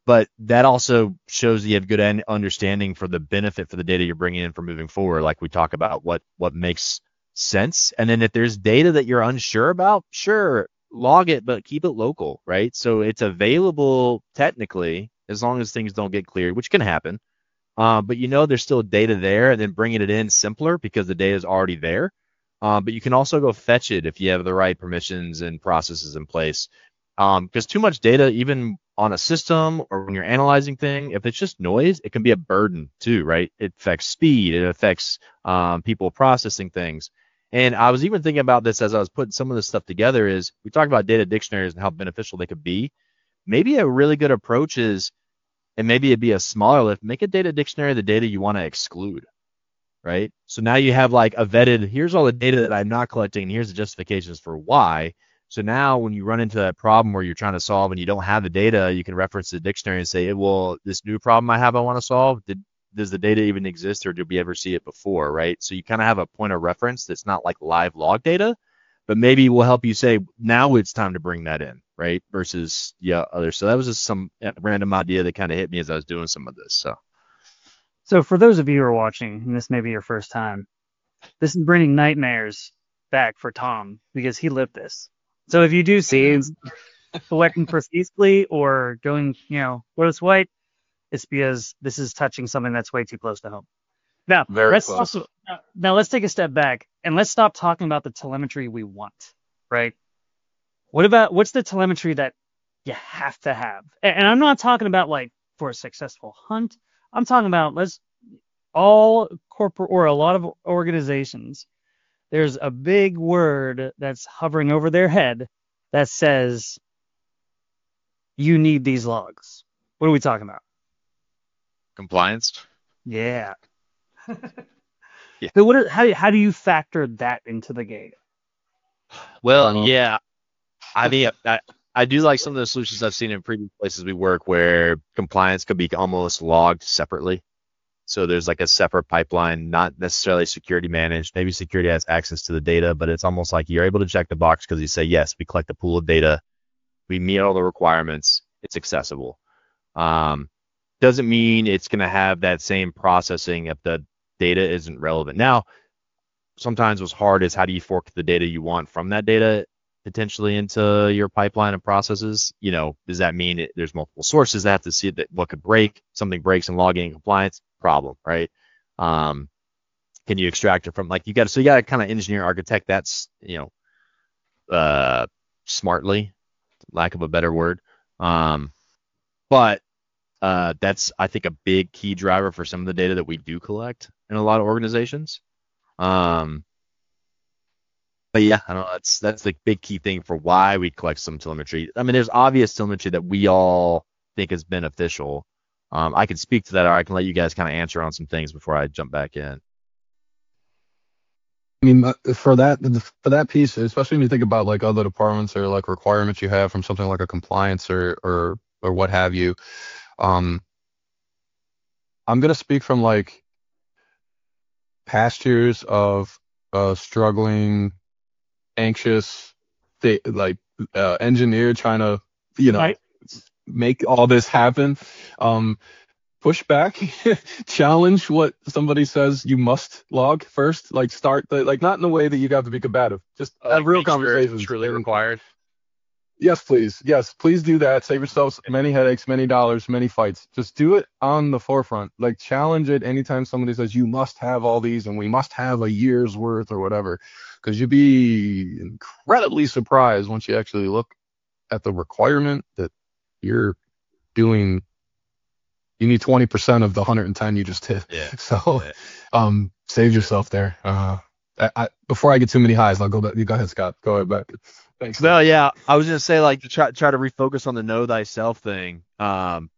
but that also shows that you have good understanding for the benefit for the data you're bringing in for moving forward. Like we talk about what makes sense. And then if there's data that you're unsure about, sure, log it, but keep it local, right? So it's available technically as long as things don't get cleared, which can happen. But there's still data there, and then bringing it in simpler because the data is already there. But you can also go fetch it if you have the right permissions and processes in place. Because too much data, even on a system or when you're analyzing thing, if it's just noise, it can be a burden too, right? It affects speed. It affects people processing things. And I was even thinking about this as I was putting some of this stuff together is we talk about data dictionaries and how beneficial they could be. Maybe a really good approach is, and maybe it'd be a smaller lift, make a data dictionary of the data you want to exclude, right? So now you have like a vetted, here's all the data that I'm not collecting, and here's the justifications for why. So now when you run into that problem where you're trying to solve and you don't have the data, you can reference the dictionary and say, well, this new problem I want to solve, does the data even exist, or did we ever see it before, right? So you kind of have a point of reference that's not like live log data, but maybe will help you say, now it's time to bring that in, right? Versus, others. So that was just some random idea that kind of hit me as I was doing some of this. So for those of you who are watching, and this may be your first time, this is bringing nightmares back for Tom because he lived this. So if you do see collecting profusely or going, what is white, it's because this is touching something that's way too close to home. Now, let's take a step back and let's stop talking about the telemetry we want, right? What's the telemetry that you have to have? And I'm not talking about like for a successful hunt. I'm talking about all corporate or a lot of organizations. There's a big word that's hovering over their head that says you need these logs. What are we talking about? Compliance. Yeah. Yeah. So how do you factor that into the game? Well, yeah. I mean, I do like some of the solutions I've seen in previous places we work where compliance could be almost logged separately. So there's like a separate pipeline, not necessarily security managed. Maybe security has access to the data, but it's almost like you're able to check the box because you say, yes, we collect a pool of data. We meet all the requirements. It's accessible. Doesn't mean it's going to have that same processing if the data isn't relevant. Now, sometimes what's hard is how do you fork the data you want from that data potentially into your pipeline and processes? Does that mean there's multiple sources that have to see that what could break? Something breaks in logging and compliance, problem, right? Can you extract it from you got to kind of engineer architect that's smartly, lack of a better word. But that's I think a big key driver for some of the data that we do collect in a lot of organizations. But yeah, I don't know. That's the big key thing for why we collect some telemetry. I mean, there's obvious telemetry that we all think is beneficial. I can speak to that, or I can let you guys kind of answer on some things before I jump back in. I mean, for that piece, especially when you think about like other departments or like requirements you have from something like a compliance or what have you, I'm gonna speak from like past years of struggling, anxious, engineer trying to Right. make all this happen. Push back, challenge what somebody says you must log first. Like start not in a way that you have to be combative. Just have real conversations. Truly required. Yes, please. Yes, please do that. Save yourselves many headaches, many dollars, many fights. Just do it on the forefront. Like challenge it anytime somebody says you must have all these and we must have a year's worth or whatever. Because you'd be incredibly surprised once you actually look at the requirement that you're doing. You need 20% of the 110 you just hit. Yeah. So, save yourself there. Before I get too many highs, I'll go back. You go ahead, Scott. Go ahead back. Thanks. No, yeah, I was gonna say to try to refocus on the know thyself thing. The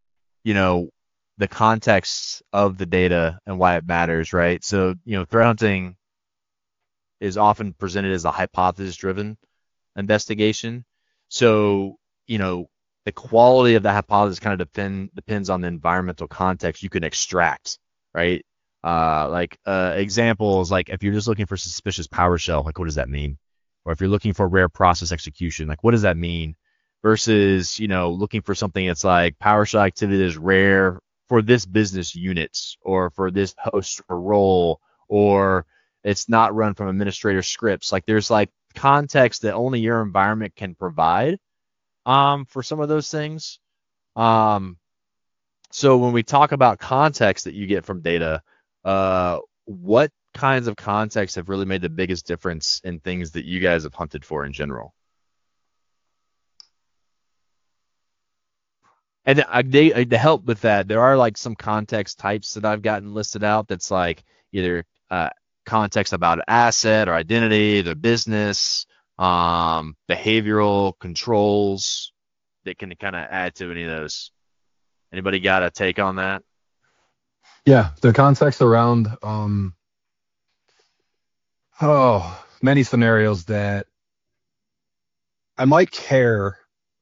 context of the data and why it matters, right? So, threat hunting is often presented as a hypothesis-driven investigation. So, the quality of the hypothesis kind of depends on the environmental context you can extract, right? Examples, like if you're just looking for suspicious PowerShell, like what does that mean? Or if you're looking for rare process execution, like what does that mean? versus, looking for something that's like PowerShell activity is rare for this business units or for this host or role, or it's not run from administrator scripts. Like there's like context that only your environment can provide for some of those things. So when we talk about context that you get from data, what kinds of context have really made the biggest difference in things that you guys have hunted for in general? And to help with that, there are like some context types that I've gotten listed out that's like either context about asset or identity, the business, behavioral controls that can kind of add to any of those. Anybody got a take on that? Yeah, the context around many scenarios that I might care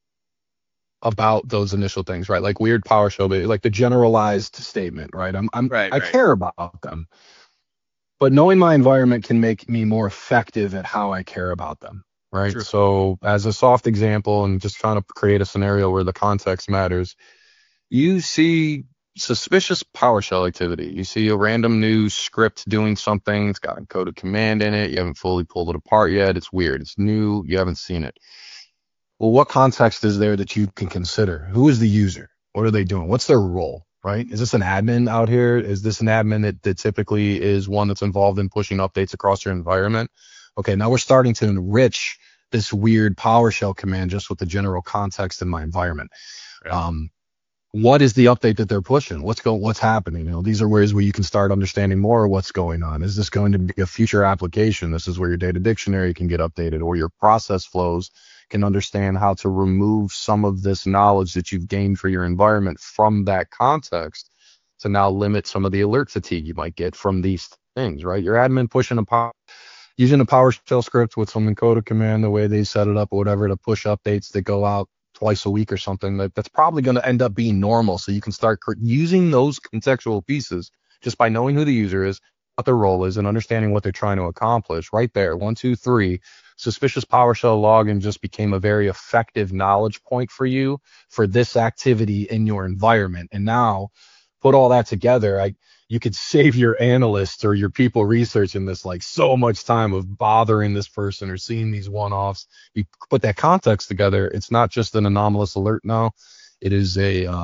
about those initial things, right? Like weird PowerShell, like the generalized statement, right? I care about them. But knowing my environment can make me more effective at how I care about them, right? True. So as a soft example and just trying to create a scenario where the context matters, you see suspicious PowerShell activity. You see a random new script doing something. It's got a coded command in it. You haven't fully pulled it apart yet. It's weird. It's new. You haven't seen it. Well, what context is there that you can consider? Who is the user? What are they doing? What's their role, right? Is this an admin out here? Is this an admin that typically is one that's involved in pushing updates across your environment? Okay, now we're starting to enrich this weird PowerShell command just with the general context in my environment. Yeah. What is the update that they're pushing? What's happening? These are ways where you can start understanding more of what's going on. Is this going to be a future application? This is where your data dictionary can get updated, or your process flows can understand how to remove some of this knowledge that you've gained for your environment from that context to now limit some of the alert fatigue you might get from these things, right? Your admin pushing using a PowerShell script with some encoded command, the way they set it up or whatever, to push updates that go out twice a week or something, that's probably going to end up being normal. So you can start using those contextual pieces just by knowing who the user is, what their role is, and understanding what they're trying to accomplish. Right there, 1, 2, 3. Suspicious PowerShell login just became a very effective knowledge point for you for this activity in your environment. And now put all that together, you could save your analysts or your people researching this like so much time of bothering this person or seeing these one-offs. You put that context together, it's not just an anomalous alert now. It is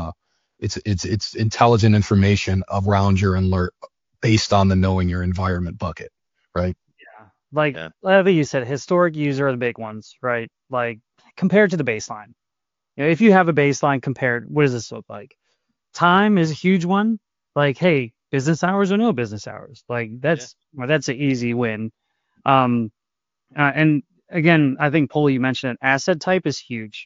it's intelligent information around your alert based on the knowing your environment bucket, right? Like you said, historic user are the big ones, right? Like compared to the baseline. If you have a baseline compared, what does this look like? Time is a huge one. Like, hey, business hours or no business hours? Like that's an easy win. And again, I think Poli, you mentioned it. Asset type is huge.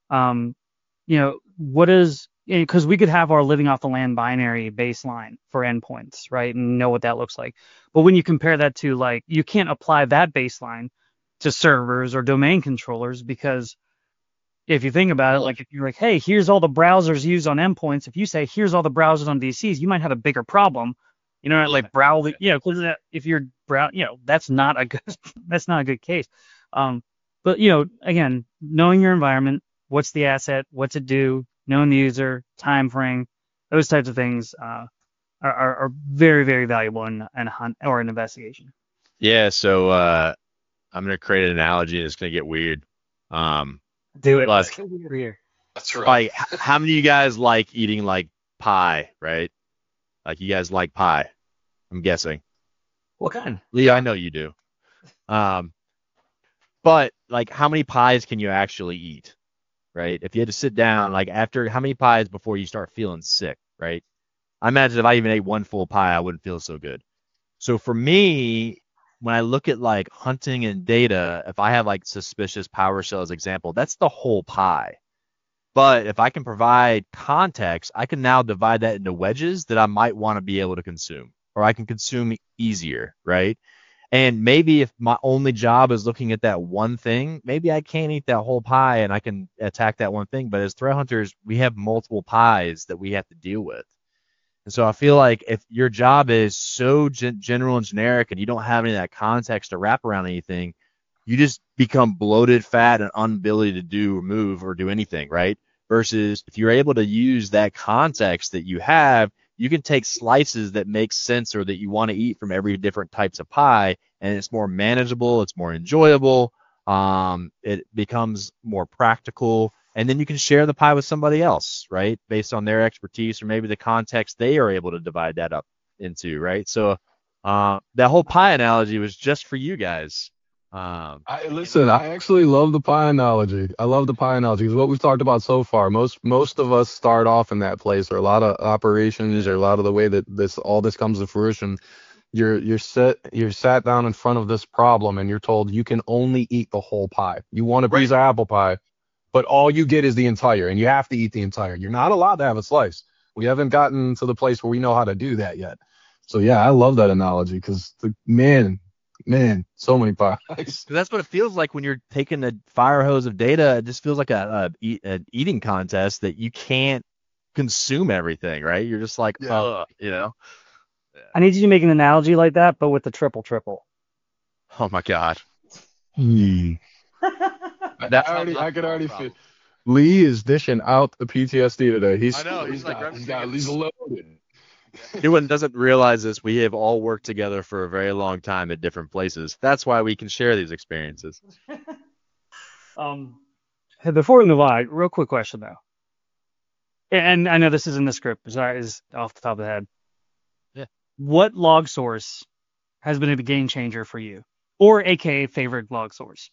What is, because we could have our living off the land binary baseline for endpoints, right? And know what that looks like. But when you compare that to like, you can't apply that baseline to servers or domain controllers, because if you think about it, like if you're like, hey, here's all the browsers used on endpoints. If you say, here's all the browsers on DCs, you might have a bigger problem. Like browsing, if you're that's not a good case. But again, knowing your environment, what's the asset, what's it do, knowing the user, time frame, those types of things are very, very valuable in a hunt or an investigation. Yeah. So I'm going to create an analogy and it's going to get weird. Do it. Let's get weird here. That's right. Like, how many of you guys like eating like pie, right? Like you guys like pie, I'm guessing. What kind? Lee, I know you do. But like how many pies can you actually eat, right? If you had to sit down, like after how many pies before you start feeling sick, right? I imagine if I even ate one full pie, I wouldn't feel so good. So for me, when I look at like hunting and data, if I have like suspicious PowerShell as example, that's the whole pie. But if I can provide context, I can now divide that into wedges that I might want to be able to consume, or I can consume easier, right? And maybe if my only job is looking at that one thing, maybe I can't eat that whole pie and I can attack that one thing. But as threat hunters, we have multiple pies that we have to deal with. And so I feel like if your job is so general and generic and you don't have any of that context to wrap around anything, you just become bloated, fat, and unability to move or do anything, right? Versus if you're able to use that context that you have, you can take slices that make sense or that you want to eat from every different types of pie, and it's more manageable, it's more enjoyable, it becomes more practical, and then you can share the pie with somebody else, right? Based on their expertise or maybe the context they are able to divide that up into, right? So that whole pie analogy was just for you guys. I actually love the pie analogy. I love the pie analogy because what we've talked about so far, most of us start off in that place, or a lot of operations, or a lot of the way that all this comes to fruition. You're sat down in front of this problem, and you're told you can only eat the whole pie. You want a piece of apple pie, but all you get is the entire, and you have to eat the entire. You're not allowed to have a slice. We haven't gotten to the place where we know how to do that yet. So yeah, I love that analogy because man, so many pies. Because that's what it feels like when you're taking a fire hose of data. It just feels like an eating contest that you can't consume everything, right? You're just like, ugh, you know. I need you to make an analogy like that, but with the triple. Oh my God. I could already feel. Lee is dishing out the PTSD today. He's loaded. Anyone doesn't realize this, we have all worked together for a very long time at different places. That's why we can share these experiences. Hey, before we move on, real quick question though. And I know this is in the script, but is off the top of the head. Yeah. What log source has been a game changer for you, or AKA favorite log source?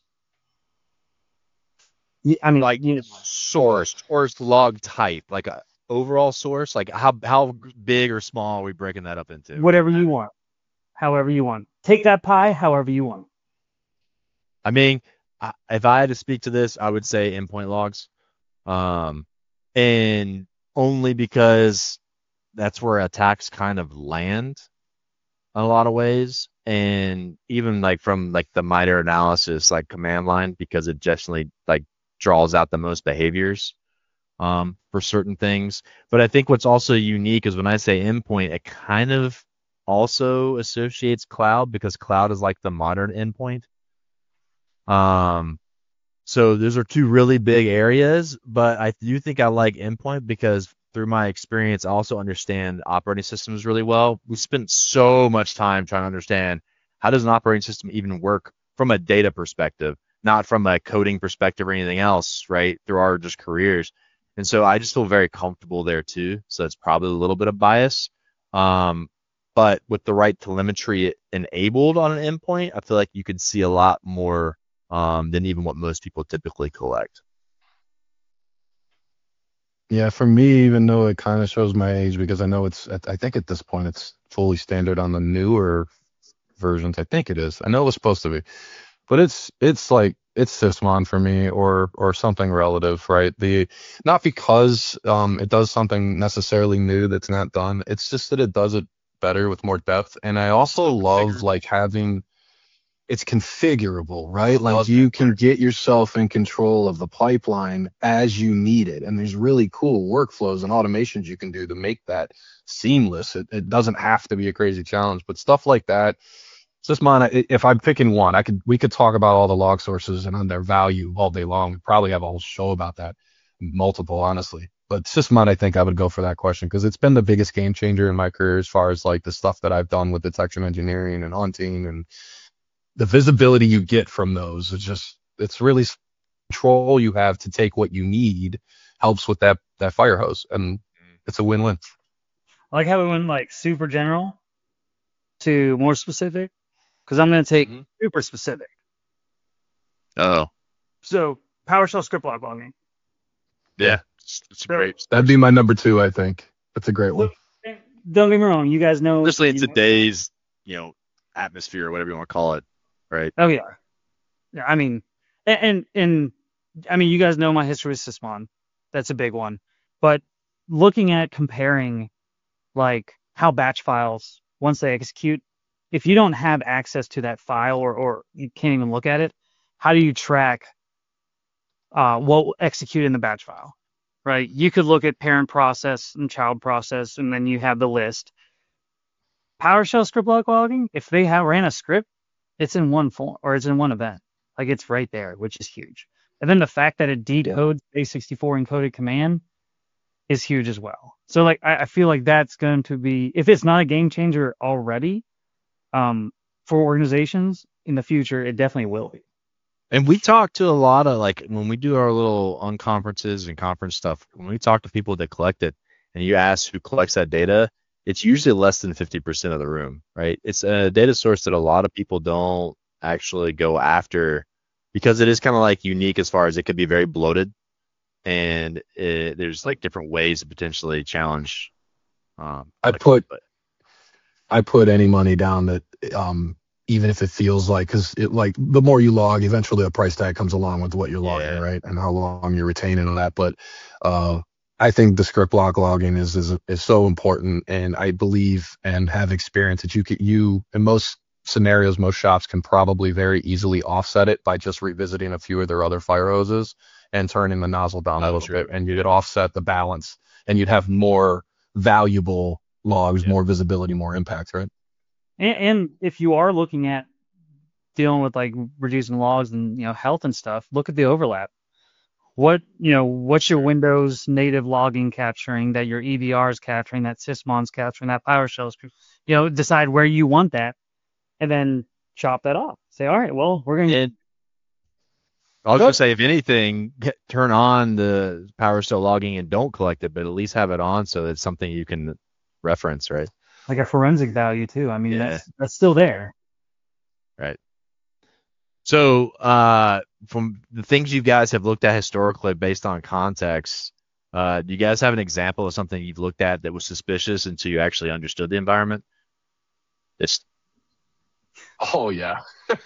I mean, like source log type, like a overall source, like how big or small are we breaking that up into? Whatever you want, however you want. Take that pie, however you want. I mean, if I had to speak to this, I would say endpoint logs, and only because that's where attacks kind of land in a lot of ways, and even like from like the MITRE analysis, like command line, because it generally like draws out the most behaviors for certain things. But I think what's also unique is when I say endpoint, it kind of also associates cloud, because cloud is like the modern endpoint. So those are two really big areas, but I do think I like endpoint because through my experience, I also understand operating systems really well. We spent so much time trying to understand how does an operating system even work from a data perspective, not from a coding perspective or anything else, right? Through our just careers. And so I just feel very comfortable there too. So it's probably a little bit of bias. But with the right telemetry enabled on an endpoint, I feel like you could see a lot more than even what most people typically collect. Yeah, for me, even though it kind of shows my age, because I know I think at this point it's fully standard on the newer versions. I think it is. I know it was supposed to be, but it's like it's Sysmon for me, or something relative, right? Not because it does something necessarily new that's not done. It's just that it does it better with more depth, and I also love like having. It's configurable, right? Like you can get yourself in control of the pipeline as you need it. And there's really cool workflows and automations you can do to make that seamless. It doesn't have to be a crazy challenge, but stuff like that. Sysmon, if I'm picking one, we could talk about all the log sources and on their value all day long. We probably have a whole show about that, multiple, honestly. But Sysmon, I think I would go for that question because it's been the biggest game changer in my career as far as like the stuff that I've done with detection engineering and hunting, and the visibility you get from those. It's really control you have to take what you need helps with that fire hose, and it's a win-win. I like how we went like super general to more specific, because I'm going to take super specific. Oh. So PowerShell script log logging. Yeah, it's great. That'd be my number 2, I think. That's a great one. Don't get me wrong, you guys know. Especially in today's, atmosphere or whatever you want to call it, right? Oh yeah. Yeah, I mean, and I mean, you guys know my history with Sysmon. That's a big one. But looking at comparing, like how batch files, once they execute, if you don't have access to that file or you can't even look at it, how do you track what will execute in the batch file, right? You could look at parent process and child process, and then you have the list. PowerShell script log logging, if they ran a script, it's in one form or it's in one event. Like it's right there, which is huge. And then the fact that it decodes base64 encoded command is huge as well. So like I feel like that's going to be, if it's not a game changer already, for organizations in the future, it definitely will be. And we talk to a lot of, like, when we do our little unconferences and conference stuff, when we talk to people that collect it and you ask who collects that data, it's usually less than 50% of the room, right? It's a data source that a lot of people don't actually go after because it is kind of like unique as far as it could be very bloated, and there's like different ways to potentially challenge. I put any money down that even if it feels like, because it, like, the more you log, eventually a price tag comes along with what you're logging, right, and how long you're retaining all that. But I think the script block logging is so important, and I believe and have experience that you in most scenarios, most shops can probably very easily offset it by just revisiting a few of their other fire hoses and turning the nozzle down a little bit, and you'd offset the balance, and you'd have more valuable logs, more visibility, more impact, right? And if you are looking at dealing with like reducing logs and health and stuff, look at the overlap. What's your Windows native logging capturing, that your EVR is capturing, that Sysmon's capturing, that PowerShell's, decide where you want that, and then chop that off. Say, all right, well, we're going to. I was going to say, if anything, turn on the PowerShell logging and don't collect it, but at least have it on so it's something you can reference, right? Like a forensic value too. I mean, that's still there. Right. So from the things you guys have looked at historically based on context, do you guys have an example of something you've looked at that was suspicious until you actually understood the environment? Oh, yeah.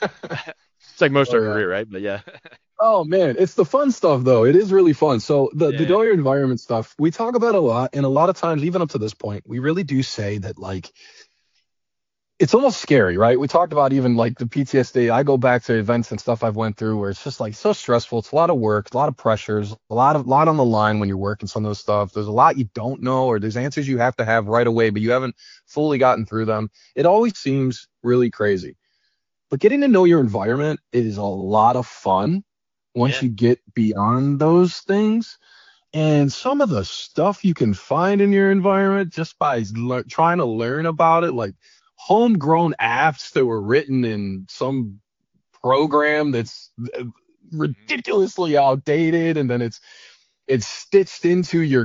It's like most of our career, right? But yeah. Oh, man, it's the fun stuff, though. It is really fun. So the know your environment stuff, we talk about a lot, and a lot of times, even up to this point, we really do say that, like, it's almost scary, right? We talked about even like the PTSD. I go back to events and stuff I've went through where it's just like so stressful. It's a lot of work, a lot of pressures, a lot on the line when you're working some of those stuff. There's a lot you don't know, or there's answers you have to have right away, but you haven't fully gotten through them. It always seems really crazy. But getting to know your environment is a lot of fun once you get beyond those things. And some of the stuff you can find in your environment just by trying to learn about it, like homegrown apps that were written in some program that's ridiculously outdated, and then it's stitched into your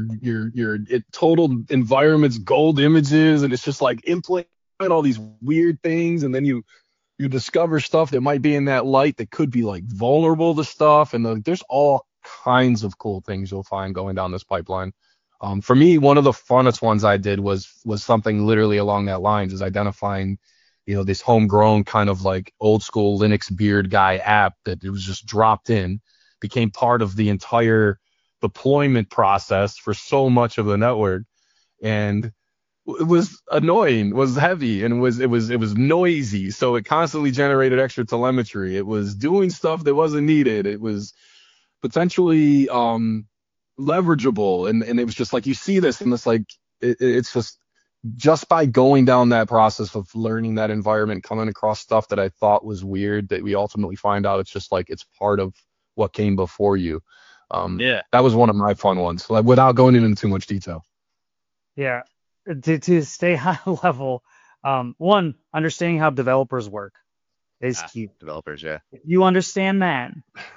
total environment's gold images, and it's just like implementing all these weird things, and then you discover stuff that might be in that light that could be like vulnerable to stuff, and there's all kinds of cool things you'll find going down this pipeline. For me, one of the funnest ones I did was something literally along that lines, is identifying, this homegrown kind of like old school Linux beard guy app that it was just dropped in, became part of the entire deployment process for so much of the network, and it was annoying, was heavy, and it was noisy, so it constantly generated extra telemetry. It was doing stuff that wasn't needed. It was potentially leverageable, and it was just like, you see this, and it's like it's just by going down that process of learning that environment, coming across stuff that I thought was weird, that we ultimately find out it's just like it's part of what came before you. That was one of my fun ones, like, without going into too much detail. Yeah, to stay high level, one, understanding how developers work is key. Developers, yeah. If you understand that,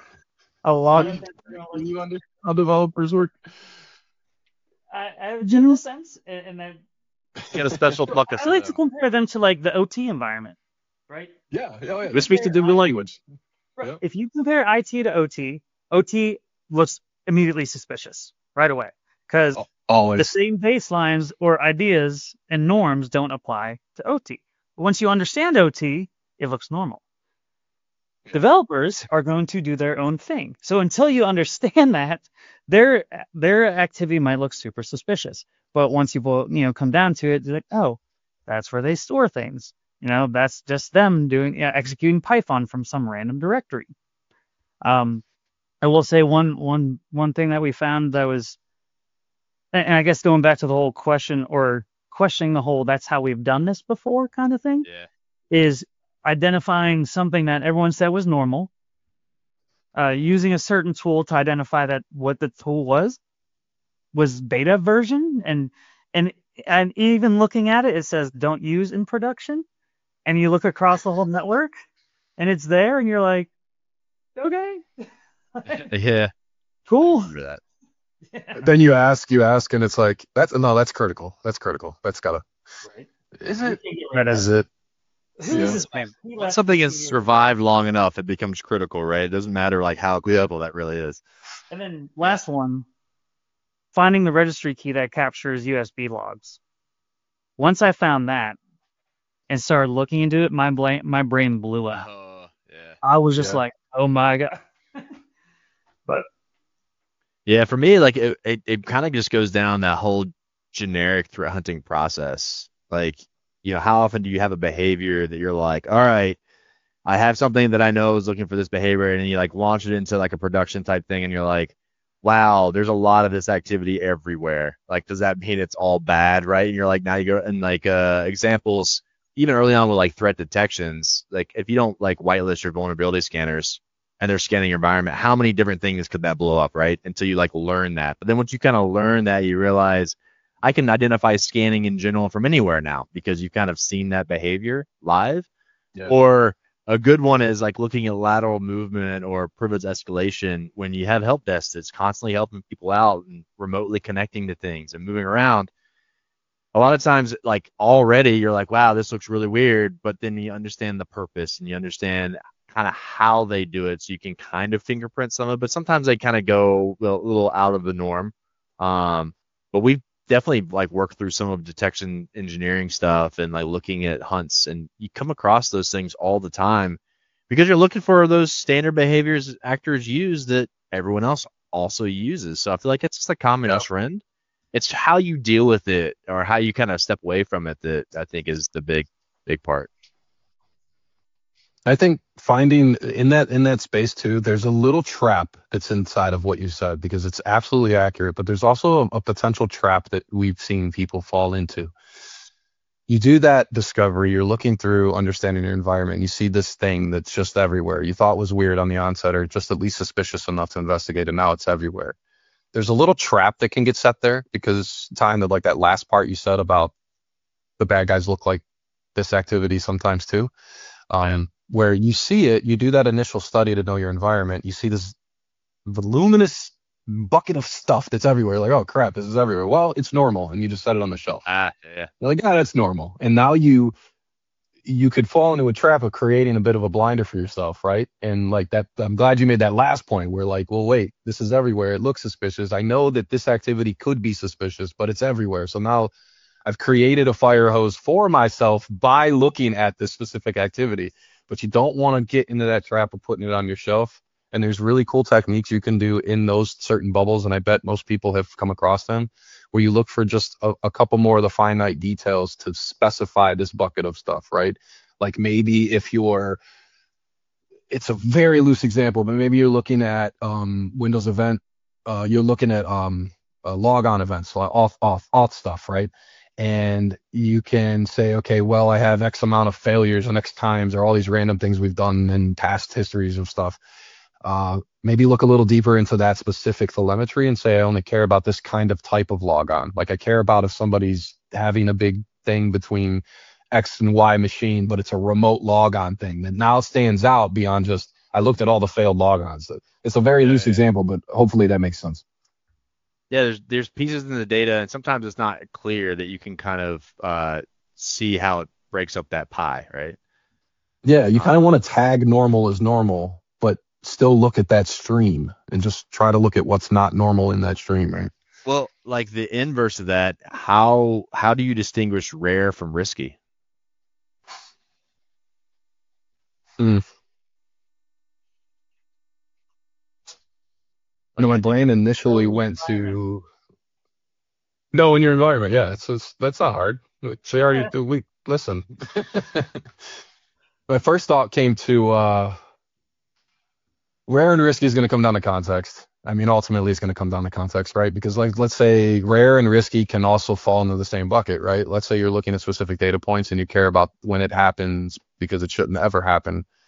a lot of you understand how developers work. I have a general sense, and then get a special bucket. I like to compare them to like the OT environment, right? Yeah. We speak the different language. Right. Yeah. If you compare IT to OT looks immediately suspicious right away, because the same baselines or ideas and norms don't apply to OT. But once you understand OT, it looks normal. Developers are going to do their own thing. So until you understand that, their activity might look super suspicious. But once you come down to it, they're like, oh, that's where they store things. That's just them executing Python from some random directory. I will say one thing that we found that was, and I guess going back to the whole question or questioning the whole that's how we've done this before kind of thing, is identifying something that everyone said was normal, using a certain tool to identify that what the tool was beta version, and even looking at it, it says don't use in production, and you look across the whole network, and it's there, and you're like, okay, Yeah. cool. Remember that. Then you ask, and it's like, that's critical. That's critical. That's gotta. Right. Is it? Right, Is it? Who Yeah. is this man? Once something has survived long enough, it becomes critical, right? It doesn't matter like how critical that really is. And then last one, finding the registry key that captures USB logs. Once I found that and started looking into it, my brain blew out. Yeah. I was just Yeah. like, oh my God. But Yeah, for me, like it kind of just goes down that whole generic threat hunting process. Like, how often do you have a behavior that you're like, all right, I have something that I know is looking for this behavior, and you like launch it into like a production type thing, and you're like, wow, there's a lot of this activity everywhere. Like, does that mean it's all bad, right? And you're like, now you go and like examples, even early on with like threat detections, like if you don't like whitelist your vulnerability scanners and they're scanning your environment, how many different things could that blow up, right? Until you like learn that. But then once you kind of learn that, you realize I can identify scanning in general from anywhere now because you've kind of seen that behavior live. Yeah. Or a good one is like looking at lateral movement or privilege escalation when you have help desks that's constantly helping people out and remotely connecting to things and moving around. A lot of times, like already you're like, wow, this looks really weird, but then you understand the purpose and you understand kind of how they do it, so you can kind of fingerprint some of it. But sometimes they kind of go a little out of the norm. But we've definitely like worked through some of detection engineering stuff and like looking at hunts, and you come across those things all the time because you're looking for those standard behaviors actors use that everyone else also uses. So I feel like it's just a common trend. It's how you deal with it or how you kind of step away from it that I think is the big part. I think finding in that space too, there's a little trap that's inside of what you said because it's absolutely accurate, but there's also a potential trap that we've seen people fall into. You do that discovery, you're looking through understanding your environment, you see this thing that's just everywhere. You thought was weird on the onset or just at least suspicious enough to investigate, and now it's everywhere. There's a little trap that can get set there because that last part you said about the bad guys look like this activity sometimes too. Where you see it, you do that initial study to know your environment. You see this voluminous bucket of stuff that's everywhere. Like, oh crap, this is everywhere. Well, it's normal, and you just set it on the shelf. Yeah. You're like, that's normal. And now you could fall into a trap of creating a bit of a blinder for yourself, right? And like that, I'm glad you made that last point where like, well, wait, this is everywhere. It looks suspicious. I know that this activity could be suspicious, but it's everywhere. So now I've created a fire hose for myself by looking at this specific activity. But you don't want to get into that trap of putting it on your shelf. And there's really cool techniques you can do in those certain bubbles, and I bet most people have come across them, where you look for just a couple more of the finite details to specify this bucket of stuff, right? Like maybe if it's a very loose example, but maybe you're looking at Windows event, you're looking at logon events, like auth stuff, right? And you can say, okay, well, I have X amount of failures and X times, or all these random things we've done and past histories of stuff. Maybe look a little deeper into that specific telemetry and say, I only care about this kind of type of logon. Like I care about if somebody's having a big thing between X and Y machine, but it's a remote logon thing that now stands out beyond just, I looked at all the failed logons. It's a very loose example, but hopefully that makes sense. Yeah, there's pieces in the data, and sometimes it's not clear that you can kind of see how it breaks up that pie, right? Yeah, you kind of want to tag normal as normal, but still look at that stream and just try to look at what's not normal in that stream, right? Well, like the inverse of that, how do you distinguish rare from risky? I know my brain initially went to know in your environment. Yeah, that's not hard. Listen. My first thought came to rare and risky is going to come down to context. I mean, ultimately, it's going to come down to context, right? Because, like, let's say rare and risky can also fall into the same bucket, right? Let's say you're looking at specific data points and you care about when it happens because it shouldn't ever happen.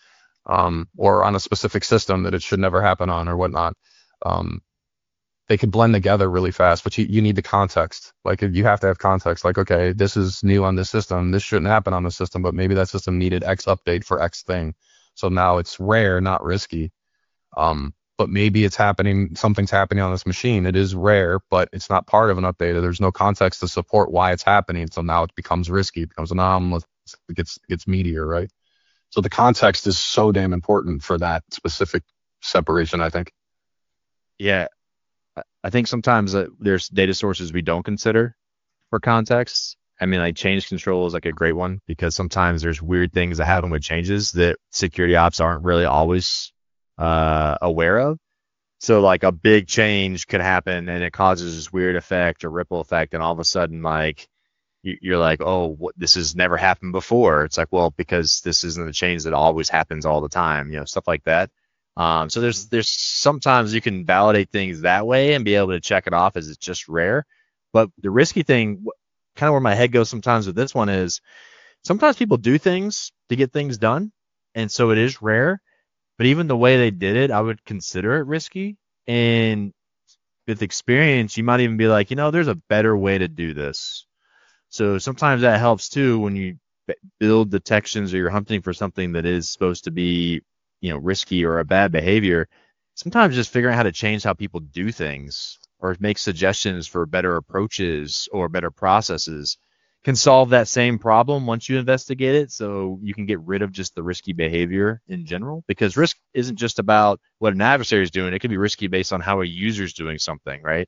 or on a specific system that it should never happen on or whatnot. They could blend together really fast, but you need the context. Like you have to have context. Like, okay, this is new on this system. This shouldn't happen on the system, but maybe that system needed X update for X thing. So now it's rare, not risky. But maybe something's happening on this machine. It is rare, but it's not part of an update. There's no context to support why it's happening. So now it becomes risky, it becomes anomalous, it gets meatier, right? So the context is so damn important for that specific separation, I think. Yeah. I think sometimes there's data sources we don't consider for context. I mean, like change control is like a great one because sometimes there's weird things that happen with changes that security ops aren't really always aware of. So like a big change could happen and it causes this weird effect or ripple effect, and all of a sudden like you're like, oh, this has never happened before. It's like, well, because this isn't a change that always happens all the time, stuff like that. So there's sometimes you can validate things that way and be able to check it off as it's just rare. But the risky thing, kind of where my head goes sometimes with this one is sometimes people do things to get things done, and so it is rare. But even the way they did it, I would consider it risky. And with experience, you might even be like, there's a better way to do this. So sometimes that helps too when you build detections or you're hunting for something that is supposed to be, risky or a bad behavior. Sometimes just figuring out how to change how people do things or make suggestions for better approaches or better processes can solve that same problem once you investigate it, so you can get rid of just the risky behavior in general, because risk isn't just about what an adversary is doing. It can be risky based on how a user is doing something, right?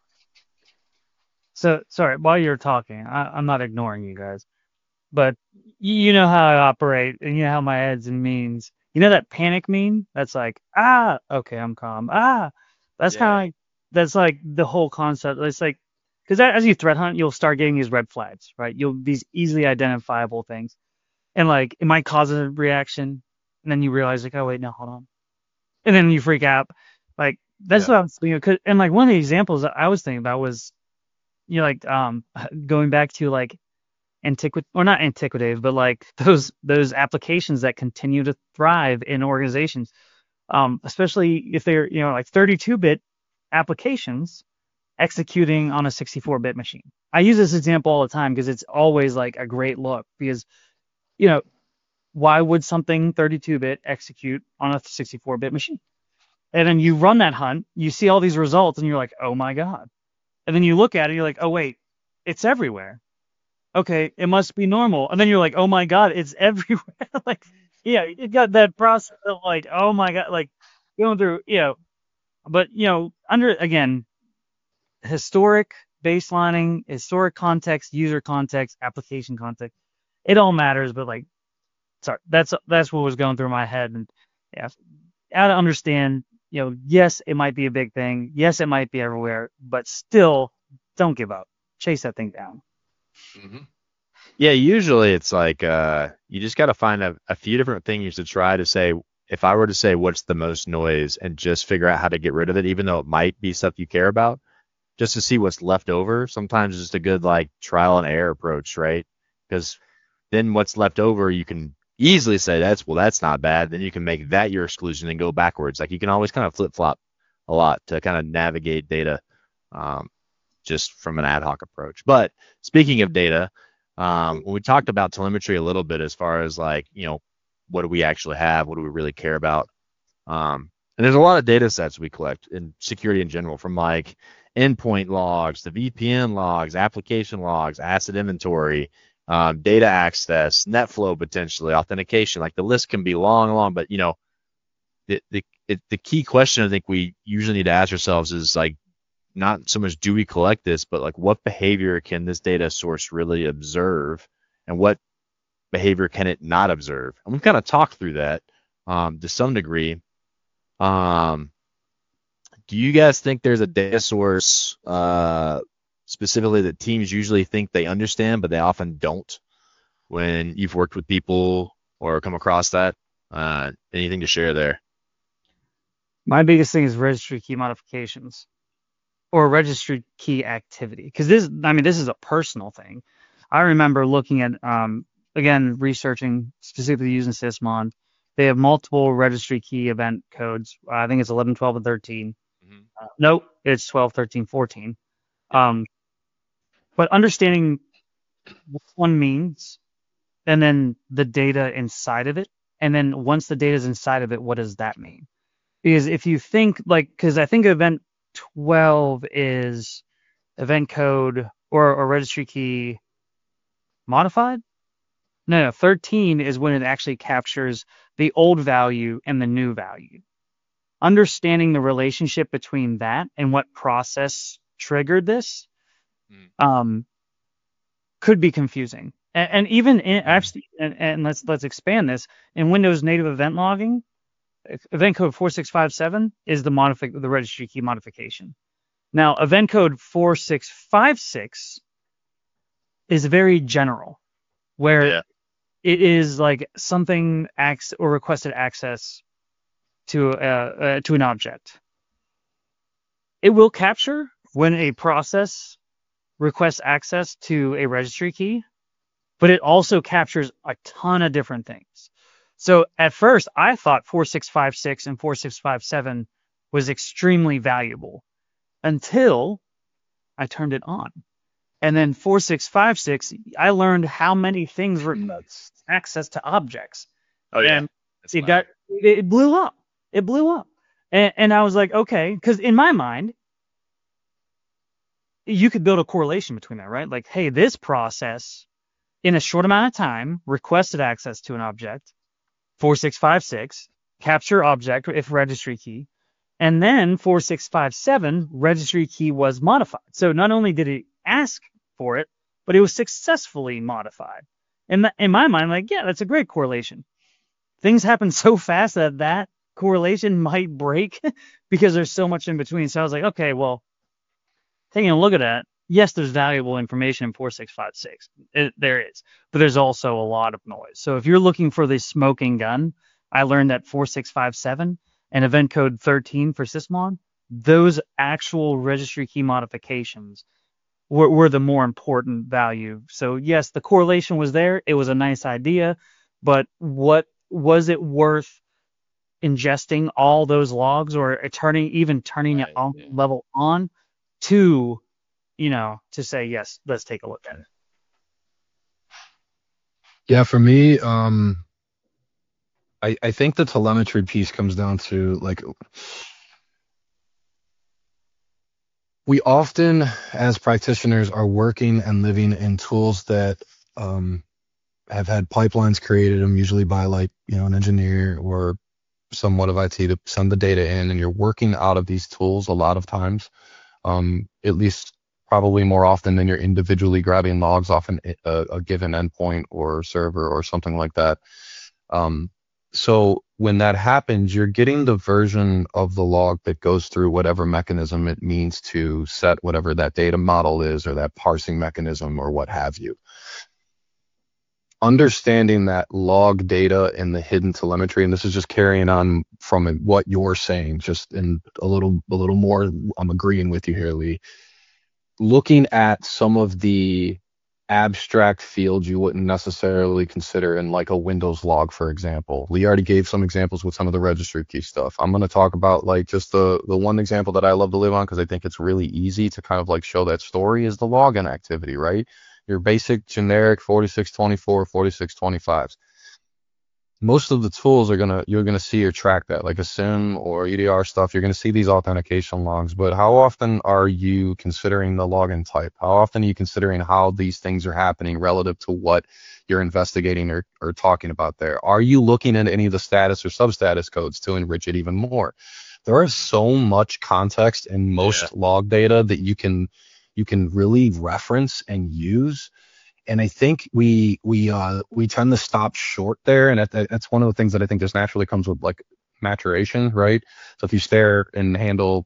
So, sorry, while you're talking, I'm not ignoring you guys, but you know how I operate and you know how my head's and means. You know that panic meme? That's like, okay, I'm calm. That's kind of like, that's like the whole concept. It's like, because as you threat hunt, you'll start getting these red flags, right? These easily identifiable things. And like, it might cause a reaction. And then you realize like, oh, wait, no, hold on. And then you freak out. Like, that's what I was thinking. And like, one of the examples that I was thinking about was, like, going back to like not antiquative, but like those applications that continue to thrive in organizations, especially if they're, like 32-bit applications executing on a 64-bit machine. I use this example all the time because it's always like a great look because, why would something 32-bit execute on a 64-bit machine? And then you run that hunt, you see all these results, and you're like, oh my God. And then you look at it, you're like, oh wait, it's everywhere. Okay, it must be normal. And then you're like, oh my God, it's everywhere. Like, it got that process of like, oh my God, like going through, but under, again, historic baselining, historic context, user context, application context, it all matters. But like, sorry, that's what was going through my head. And I gotta understand, yes, it might be a big thing. Yes, it might be everywhere, but still don't give up. Chase that thing down. Mm-hmm. Yeah, usually it's like you just got to find a few different things to try to say. If I were to say what's the most noise and just figure out how to get rid of it, even though it might be stuff you care about, just to see what's left over. Sometimes it's just a good like trial and error approach, right? Because then what's left over, you can easily say that's not bad. Then you can make that your exclusion and go backwards. Like you can always kind of flip flop a lot to kind of navigate data just from an ad hoc approach. But speaking of data, when we talked about telemetry a little bit as far as like, what do we actually have? What do we really care about? And there's a lot of data sets we collect in security in general, from like endpoint logs to VPN logs, application logs, asset inventory, data access, NetFlow potentially, authentication. Like the list can be long, but the key question I think we usually need to ask ourselves is like, not so much do we collect this, but like what behavior can this data source really observe, and what behavior can it not observe? And we've kind of talked through that to some degree. Do you guys think there's a data source specifically that teams usually think they understand, but they often don't when you've worked with people or come across that? Anything to share there? My biggest thing is registry key modifications or registry key activity. Because this is a personal thing. I remember looking at, again, researching, specifically using Sysmon, They have multiple registry key event codes. I think it's 11, 12, and 13. Mhm. Nope, it's 12, 13, 14. But understanding what one means, and then the data inside of it, and then once the data is inside of it, what does that mean? Because if you think because I think event 12 is event code or registry key modified. No, 13 is when it actually captures the old value and the new value. Understanding the relationship between that and what process triggered this could be confusing. And even actually, and let's expand this. In Windows native event logging, event code 4657 is the registry key modification. Now, event code 4656 is very general, where it is like something or requested access to an object. It will capture when a process requests access to a registry key, but it also captures a ton of different things. So at first, I thought 4656 and 4657 was extremely valuable until I turned it on. And then 4656, I learned how many things were access to objects. Oh yeah. And it blew up. It blew up. And I was like, okay, because in my mind, you could build a correlation between that, right? Like, hey, this process in a short amount of time requested access to an object, 4656, capture object if registry key, and then 4657, registry key was modified. So not only did it ask for it, but it was successfully modified. And in my mind, like, yeah, that's a great correlation. Things happen so fast that correlation might break because there's so much in between. So I was like, okay, well, taking a look at that, yes, there's valuable information in 4656. There is, but there's also a lot of noise. So if you're looking for the smoking gun, I learned that 4657 and event code 13 for Sysmon, those actual registry key modifications were the more important value. So yes, the correlation was there. It was a nice idea, but what was it worth ingesting all those logs or turning it on level on to, to say, yes, let's take a look at it. Yeah, for me, I think the telemetry piece comes down to like we often as practitioners are working and living in tools that have had pipelines created them usually by an engineer or somewhat of IT to send the data in, and you're working out of these tools a lot of times, at least probably more often than you're individually grabbing logs off a given endpoint or server or something like that. So when that happens, you're getting the version of the log that goes through whatever mechanism it means to set whatever that data model is or that parsing mechanism or what have you. Understanding that log data and the hidden telemetry, and this is just carrying on from what you're saying, just in a little more, I'm agreeing with you here, Lee. Looking at some of the abstract fields you wouldn't necessarily consider in like a Windows log, for example. Lee already gave some examples with some of the registry key stuff. I'm going to talk about like just the one example that I love to live on because I think it's really easy to kind of like show that story is the login activity, right? Your basic generic 4624, 4625s. Most of the tools you're gonna see or track that, like a SIM or EDR stuff. You're gonna see these authentication logs, but how often are you considering the login type? How often are you considering how these things are happening relative to what you're investigating or talking about there? Are you looking at any of the status or substatus codes to enrich it even more? There is so much context in most log data that you can really reference and use. And I think we tend to stop short there, and that's one of the things that I think just naturally comes with like maturation, right? So if you stare and handle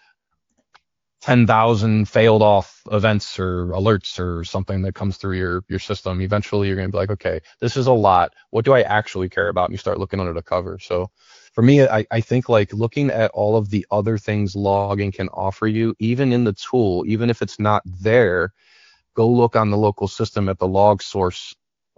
10,000 failed off events or alerts or something that comes through your system, eventually you're going to be like, okay, this is a lot. What do I actually care about? And you start looking under the cover. So for me, I think like looking at all of the other things logging can offer you, even in the tool, even if it's not there, go look on the local system at the log source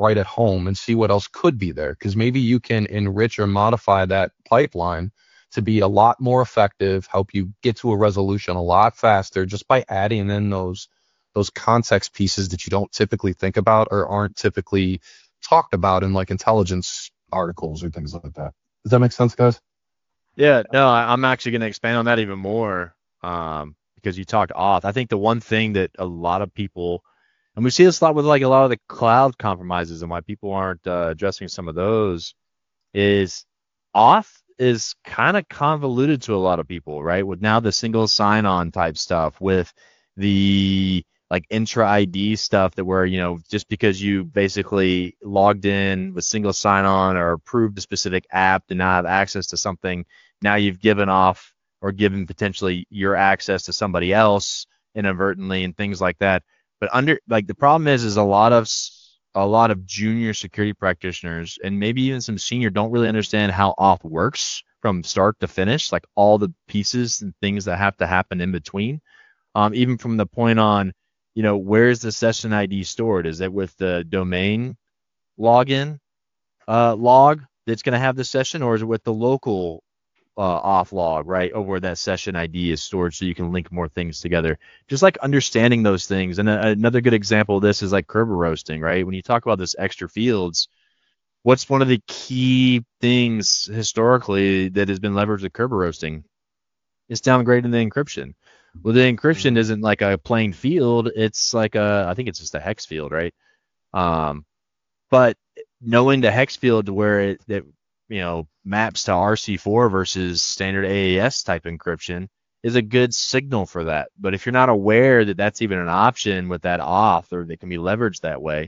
right at home and see what else could be there. Because maybe you can enrich or modify that pipeline to be a lot more effective, help you get to a resolution a lot faster just by adding in those context pieces that you don't typically think about or aren't typically talked about in like intelligence articles or things like that. Does that make sense, guys? Yeah, no, I'm actually going to expand on that even more, because you talked auth. I think the one thing that a lot of people, and we see this a lot with like a lot of the cloud compromises and why people aren't addressing some of those, is auth is kind of convoluted to a lot of people, right? With now the single sign-on type stuff, with the like intra ID stuff that where, just because you basically logged in with single sign-on or approved a specific app to now have access to something, now you've given off or given potentially your access to somebody else inadvertently and things like that. But the problem is a lot of junior security practitioners and maybe even some senior don't really understand how auth works from start to finish, like all the pieces and things that have to happen in between. Even from the point on, where's the session ID stored? Is it with the domain login log that's going to have the session, or is it with the local auth log, right, over where that session ID is stored, so you can link more things together? Just like understanding those things. And another good example of this is like Kerber roasting, right? When you talk about this extra fields, what's one of the key things historically that has been leveraged with Kerber roasting? It's downgrading the encryption. Well, the encryption isn't like a plain field. It's like I think it's just a hex field, right? But knowing the hex field where it maps to RC4 versus standard AES type encryption is a good signal for that. But if you're not aware that that's even an option with that auth, or that can be leveraged that way,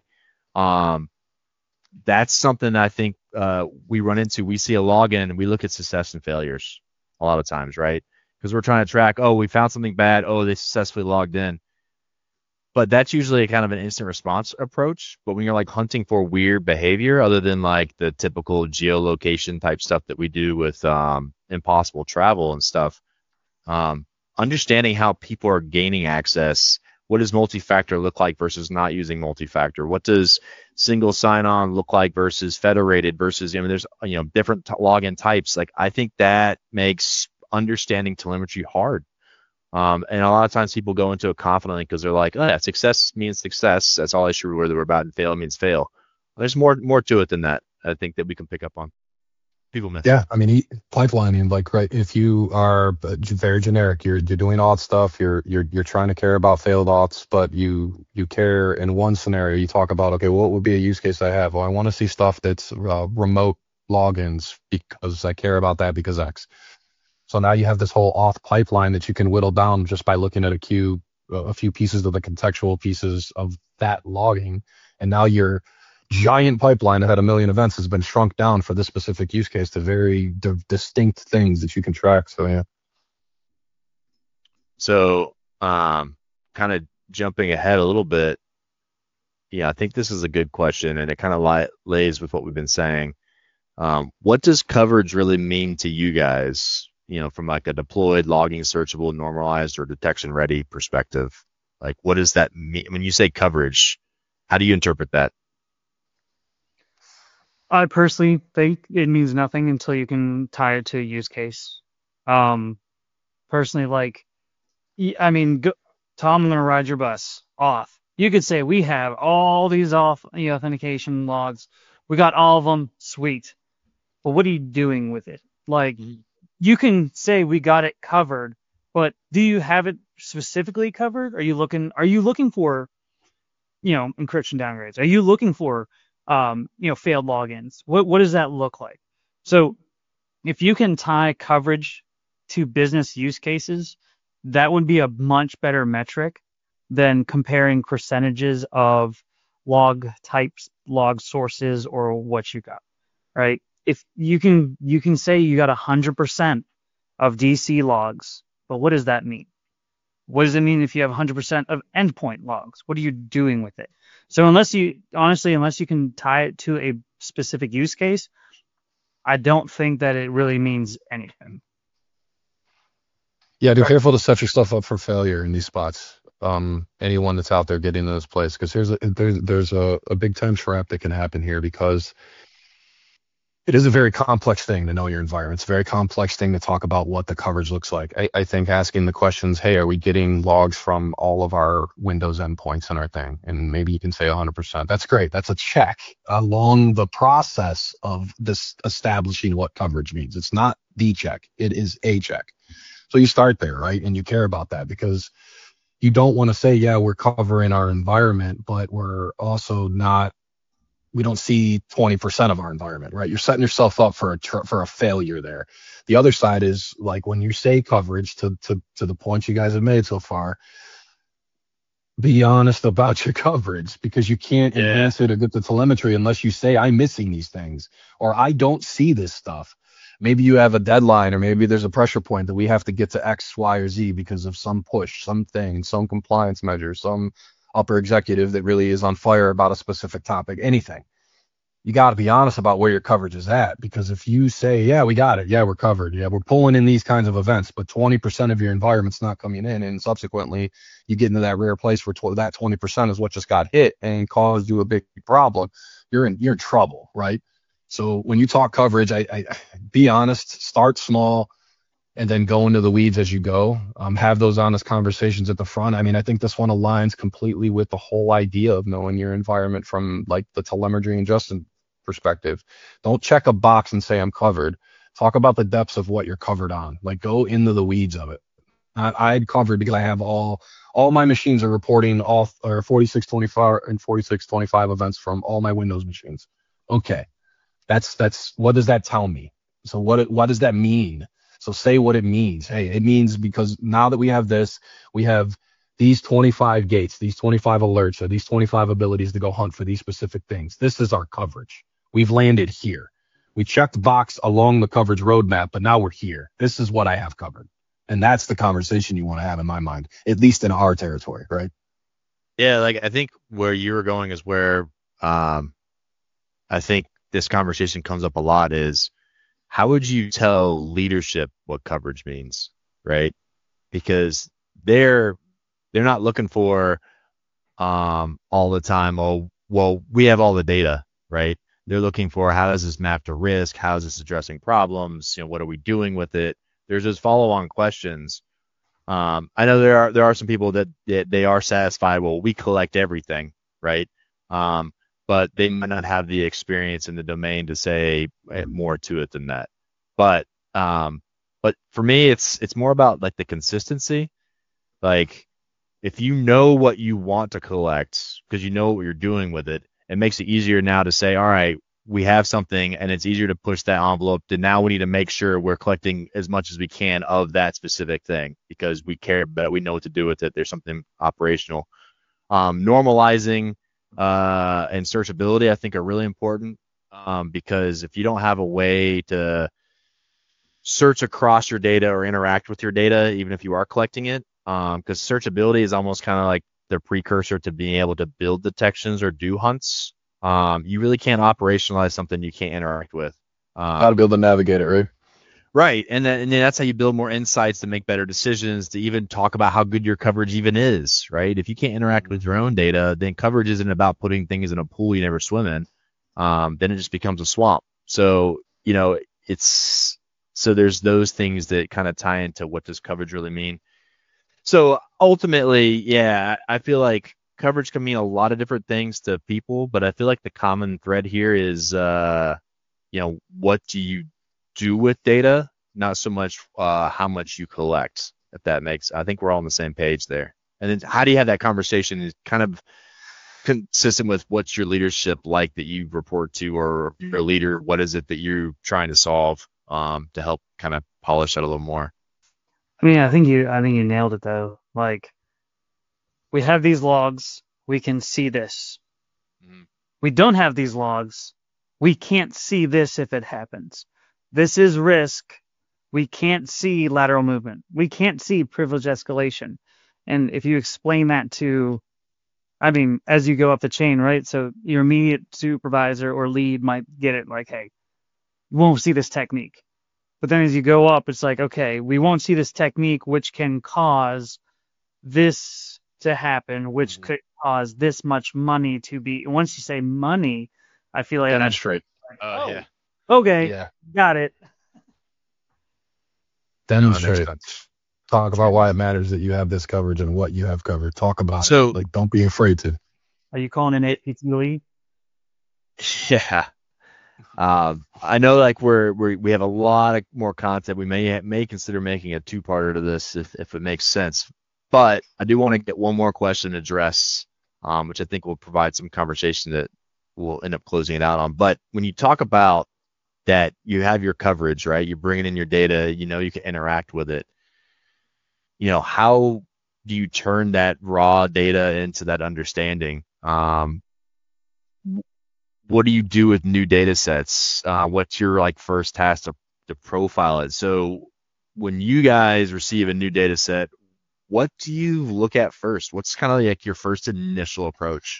that's something I think we run into. We see a login and we look at success and failures a lot of times, right? Because we're trying to track, we found something bad. They successfully logged in. But that's usually a kind of an instant response approach. But when you're like hunting for weird behavior, other than like the typical geolocation type stuff that we do with impossible travel and stuff, understanding how people are gaining access, what does multi-factor look like versus not using multi-factor? What does single sign-on look like versus federated versus, there's different login types. Like I think that makes understanding telemetry hard. And a lot of times people go into it confidently because they're like, success means success. That's all I should worry about, and fail means fail. There's more to it than that, I think, that we can pick up on. People miss. Yeah, I mean, pipelining, like, right, if you are very generic, you're doing auth stuff, you're trying to care about failed auths, but you care in one scenario. You talk about, okay, what would be a use case I have? Well, I want to see stuff that's remote logins because I care about that because X. So now you have this whole auth pipeline that you can whittle down just by looking at a few pieces of the contextual pieces of that logging. And now your giant pipeline that had 1 million events has been shrunk down for this specific use case to very distinct things that you can track. So, yeah. So, kind of jumping ahead a little bit. Yeah, I think this is a good question, and it kind of lays with what we've been saying. What does coverage really mean to you guys? From like a deployed, logging, searchable, normalized, or detection ready perspective. Like, what does that mean? When you say coverage, how do you interpret that? I personally think it means nothing until you can tie it to a use case. Personally, like, Tom, I'm going to ride your bus. Auth. You could say we have all these authentication logs. We got all of them. Sweet. But what are you doing with it? Like, you can say we got it covered, but do you have it specifically covered? Are you looking for, encryption downgrades? Are you looking for, failed logins? What does that look like? So if you can tie coverage to business use cases, that would be a much better metric than comparing percentages of log types, log sources, or what you got, right? If you can say you got 100% of DC logs, but what does that mean? What does it mean if you have 100% of endpoint logs? What are you doing with it? So unless you can tie it to a specific use case, I don't think that it really means anything. Yeah, be careful to set your stuff up for failure in these spots. anyone that's out there getting into this place, because there's a big time trap that can happen here, because it is a very complex thing to know your environment. It's a very complex thing to talk about what the coverage looks like. I think asking the questions, hey, are we getting logs from all of our Windows endpoints in our thing? And maybe you can say 100%. That's great. That's a check along the process of this establishing what coverage means. It's not the check. It is a check. So you start there, right? And you care about that, because you don't want to say, yeah, we're covering our environment, but we're also not, we don't see 20% of our environment, right? You're setting yourself up for a failure there. The other side is, like, when you say coverage, to the points you guys have made so far, be honest about your coverage, because you can't enhance it or get the telemetry unless you say, I'm missing these things, or I don't see this stuff. Maybe you have a deadline, or maybe there's a pressure point that we have to get to X, Y, or Z because of some push, something, some compliance measure, some upper executive that really is on fire about a specific topic, anything. You got to be honest about where your coverage is at, because if you say, yeah, we got it, yeah, we're covered, yeah, we're pulling in these kinds of events, but 20% of your environment's not coming in, and subsequently you get into that rare place where that 20% is what just got hit and caused you a big problem, you're in trouble, right? So when you talk coverage, I be honest, start small, and then go into the weeds as you go. Have those honest conversations at the front. I mean, I think this one aligns completely with the whole idea of knowing your environment from, like, the telemetry and Justin perspective. Don't check a box and say I'm covered. Talk about the depths of what you're covered on. Like, go into the weeds of it. I'd covered because I have all my machines are reporting all 4625 and 4625 events from all my Windows machines. Okay. That's what does that tell me? So what does that mean? So say what it means. Hey, it means, because now that we have this, we have these 25 gates, these 25 alerts, or these 25 abilities to go hunt for these specific things. This is our coverage. We've landed here. We checked the box along the coverage roadmap, but now we're here. This is what I have covered. And that's the conversation you want to have, in my mind, at least in our territory, right? Yeah, like, I think where you were going is where I think this conversation comes up a lot is, how would you tell leadership what coverage means, right? Because they're not looking for all the time, oh, well, we have all the data, right? They're looking for, how does this map to risk? How is this addressing problems? What are we doing with it? There's those follow-on questions. I know there are some people that they are satisfied, well, we collect everything, right? But they might not have the experience in the domain to say more to it than that. But for me, it's more about, like, the consistency. Like, if you know what you want to collect, because you know what you're doing with it, it makes it easier now to say, all right, we have something, and it's easier to push that envelope. Then now we need to make sure we're collecting as much as we can of that specific thing, because we care about it, we know what to do with it. There's something operational. Normalizing and searchability, I think, are really important, because if you don't have a way to search across your data or interact with your data, even if you are collecting it, because searchability is almost kind of like the precursor to being able to build detections or do hunts. You really can't operationalize something you can't interact with. How to be able to navigate it, right? Right, and then that's how you build more insights to make better decisions, to even talk about how good your coverage even is, right? If you can't interact with your own data, then coverage isn't about putting things in a pool you never swim in. Then it just becomes a swamp. So, so there's those things that kind of tie into what does coverage really mean. So ultimately, yeah, I feel like coverage can mean a lot of different things to people, but I feel like the common thread here is, what do you do with data, not so much how much you collect, if that makes. I think we're all on the same page there. And then how do you have that conversation is kind of consistent with what's your leadership like that you report to, or your leader, what is it that you're trying to solve to help kind of polish that a little more. I mean, I think you nailed it though. Like, we have these logs, we can see this. Mm-hmm. We don't have these logs, we can't see this if it happens. This is risk. We can't see lateral movement. We can't see privilege escalation. And if you explain that to, as you go up the chain, right? So your immediate supervisor or lead might get it, like, hey, you won't see this technique. But then as you go up, it's like, okay, we won't see this technique, which can cause this to happen, which could cause this much money to be. Once you say money, I feel like That's straight. Yeah. okay, Yeah. got it. Demonstrate. sense. Talk about why it matters that you have this coverage and what you have covered. Talk about So- it. Like, don't be afraid to. Are you calling it APTLE? Yeah. I know like we have a lot of more content. We may consider making a two-parter to this if it makes sense. But I do want to get one more question addressed, which I think will provide some conversation that we'll end up closing it out on. But when you talk about that, you have your coverage, right? You're bringing in your data. You know you can interact with it. You know, how do you turn that raw data into that understanding? What do you do with new data sets? What's your like first task to profile it? So when you guys receive a new data set, what do you look at first? What's kind of like your first initial approach?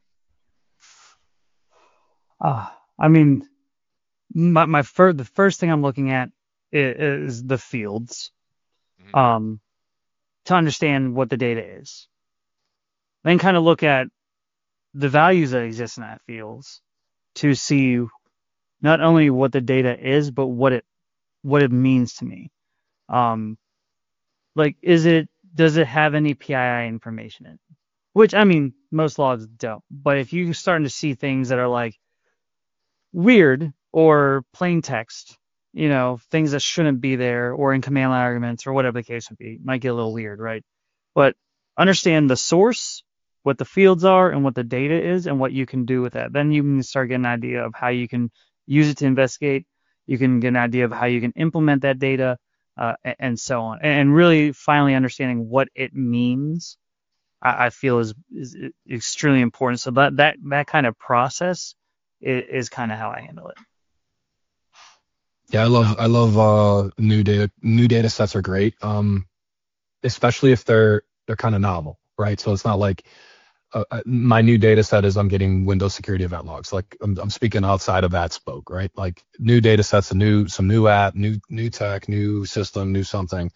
I mean, the first thing I'm looking at is the fields, to understand what the data is. Then kind of look at the values that exist in that fields to see not only what the data is, but what it means to me. Like, does it have any PII information in it? Which, I mean, most logs don't. But if you're starting to see things that are like weird or plain text, things that shouldn't be there, or in command line arguments or whatever the case would be, it might get a little weird, right? But understand the source, what the fields are, and what the data is, and what you can do with that. Then you can start getting an idea of how you can use it to investigate. You can get an idea of how you can implement that data, and so on. And really finally understanding what it means, I feel is extremely important. So that kind of process is kind of how I handle it. Yeah, I love new data. New data sets are great. Especially if they're kind of novel, right? So it's not like my new data set is I'm getting Windows security event logs. Like I'm speaking outside of that spoke, right? Like new data sets, some new app, new tech, new system, new something.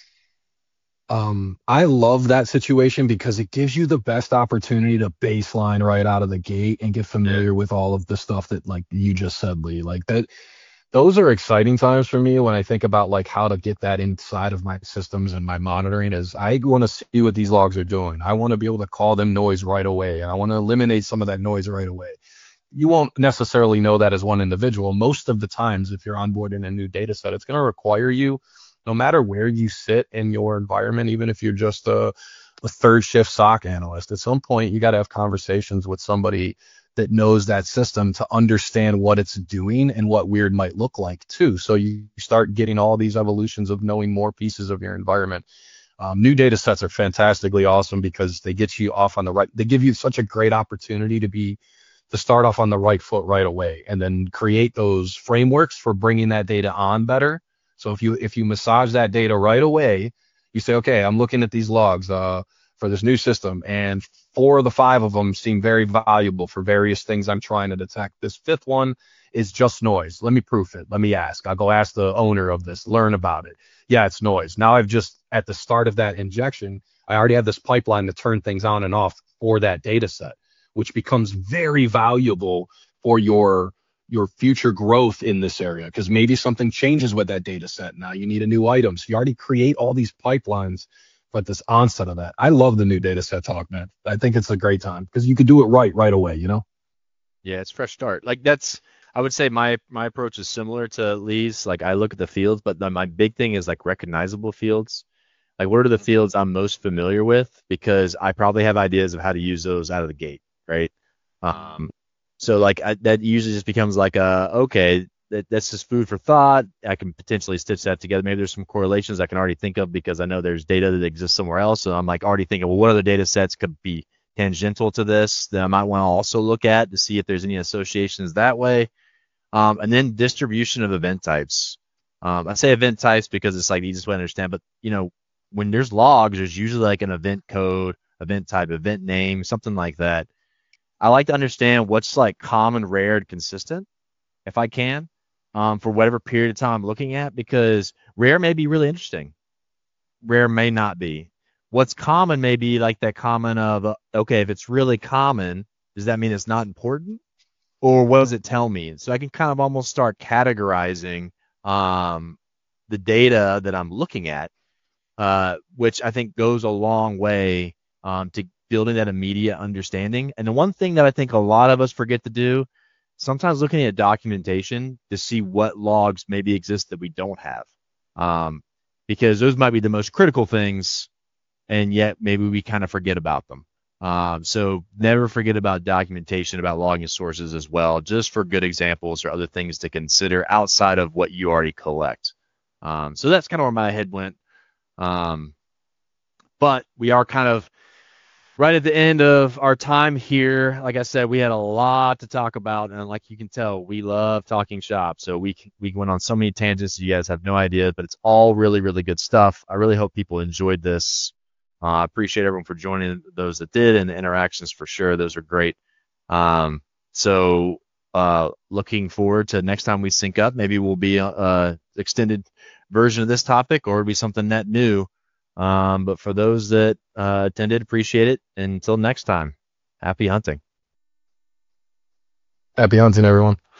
I love that situation because it gives you the best opportunity to baseline right out of the gate and get familiar with all of the stuff that like you just said, Lee. Like that, those are exciting times for me when I think about like how to get that inside of my systems and my monitoring. Is I want to see what these logs are doing. I want to be able to call them noise right away, and I want to eliminate some of that noise right away. You won't necessarily know that as one individual. Most of the times, if you're onboarding a new data set, it's going to require you, no matter where you sit in your environment, even if you're just a third shift SOC analyst, at some point you got to have conversations with somebody that knows that system to understand what it's doing and what weird might look like too. So you start getting all these evolutions of knowing more pieces of your environment. New data sets are fantastically awesome because they get you off on the right. They give you such a great opportunity to start off on the right foot right away, and then create those frameworks for bringing that data on better. So if you massage that data right away, you say, okay, I'm looking at these logs for this new system, and 4 of the 5 of them seem very valuable for various things I'm trying to detect. This 5th one is just noise. Let me proof it. Let me ask. I'll go ask the owner of this, learn about it. Yeah, it's noise. Now I've just, at the start of that injection, I already have this pipeline to turn things on and off for that data set, which becomes very valuable for your future growth in this area, because maybe something changes with that data set. Now you need a new item. So you already create all these pipelines at this onset of that. I love the new data set talk, man. I think it's a great time because you could do it right away, Yeah, it's fresh start. Like I would say my approach is similar to Lee's. Like I look at the fields, but my big thing is like recognizable fields. Like what are the fields I'm most familiar with? Because I probably have ideas of how to use those out of the gate, right? So like that usually just becomes like okay, that's just food for thought. I can potentially stitch that together. Maybe there's some correlations I can already think of because I know there's data that exists somewhere else. So I'm like already thinking, well, what other data sets could be tangential to this that I might want to also look at to see if there's any associations that way. And then distribution of event types. I say event types because it's like the easiest way to understand, but when there's logs, there's usually like an event code, event type, event name, something like that. I like to understand what's like common, rare, and consistent, if I can, for whatever period of time I'm looking at, because rare may be really interesting. Rare may not be. what's common may be like that comment of, okay, if it's really common, does that mean it's not important? Or what does it tell me? So I can kind of almost start categorizing the data that I'm looking at, which I think goes a long way to building that immediate understanding. And the one thing that I think a lot of us forget to do, sometimes looking at documentation to see what logs maybe exist that we don't have, because those might be the most critical things, and yet maybe we kind of forget about them. So never forget about documentation, about logging sources as well, just for good examples or other things to consider outside of what you already collect. So that's kind of where my head went. But we are kind of right at the end of our time here. Like I said, we had a lot to talk about, and like you can tell, we love talking shop. So we went on so many tangents, you guys have no idea, but it's all really, really good stuff. I really hope people enjoyed this. I appreciate everyone for joining, those that did, and the interactions for sure. Those are great. So looking forward to next time we sync up. Maybe we'll be extended version of this topic, or it'll be something net new. But for those that attended, appreciate it. Until next time, happy hunting. Happy hunting, everyone.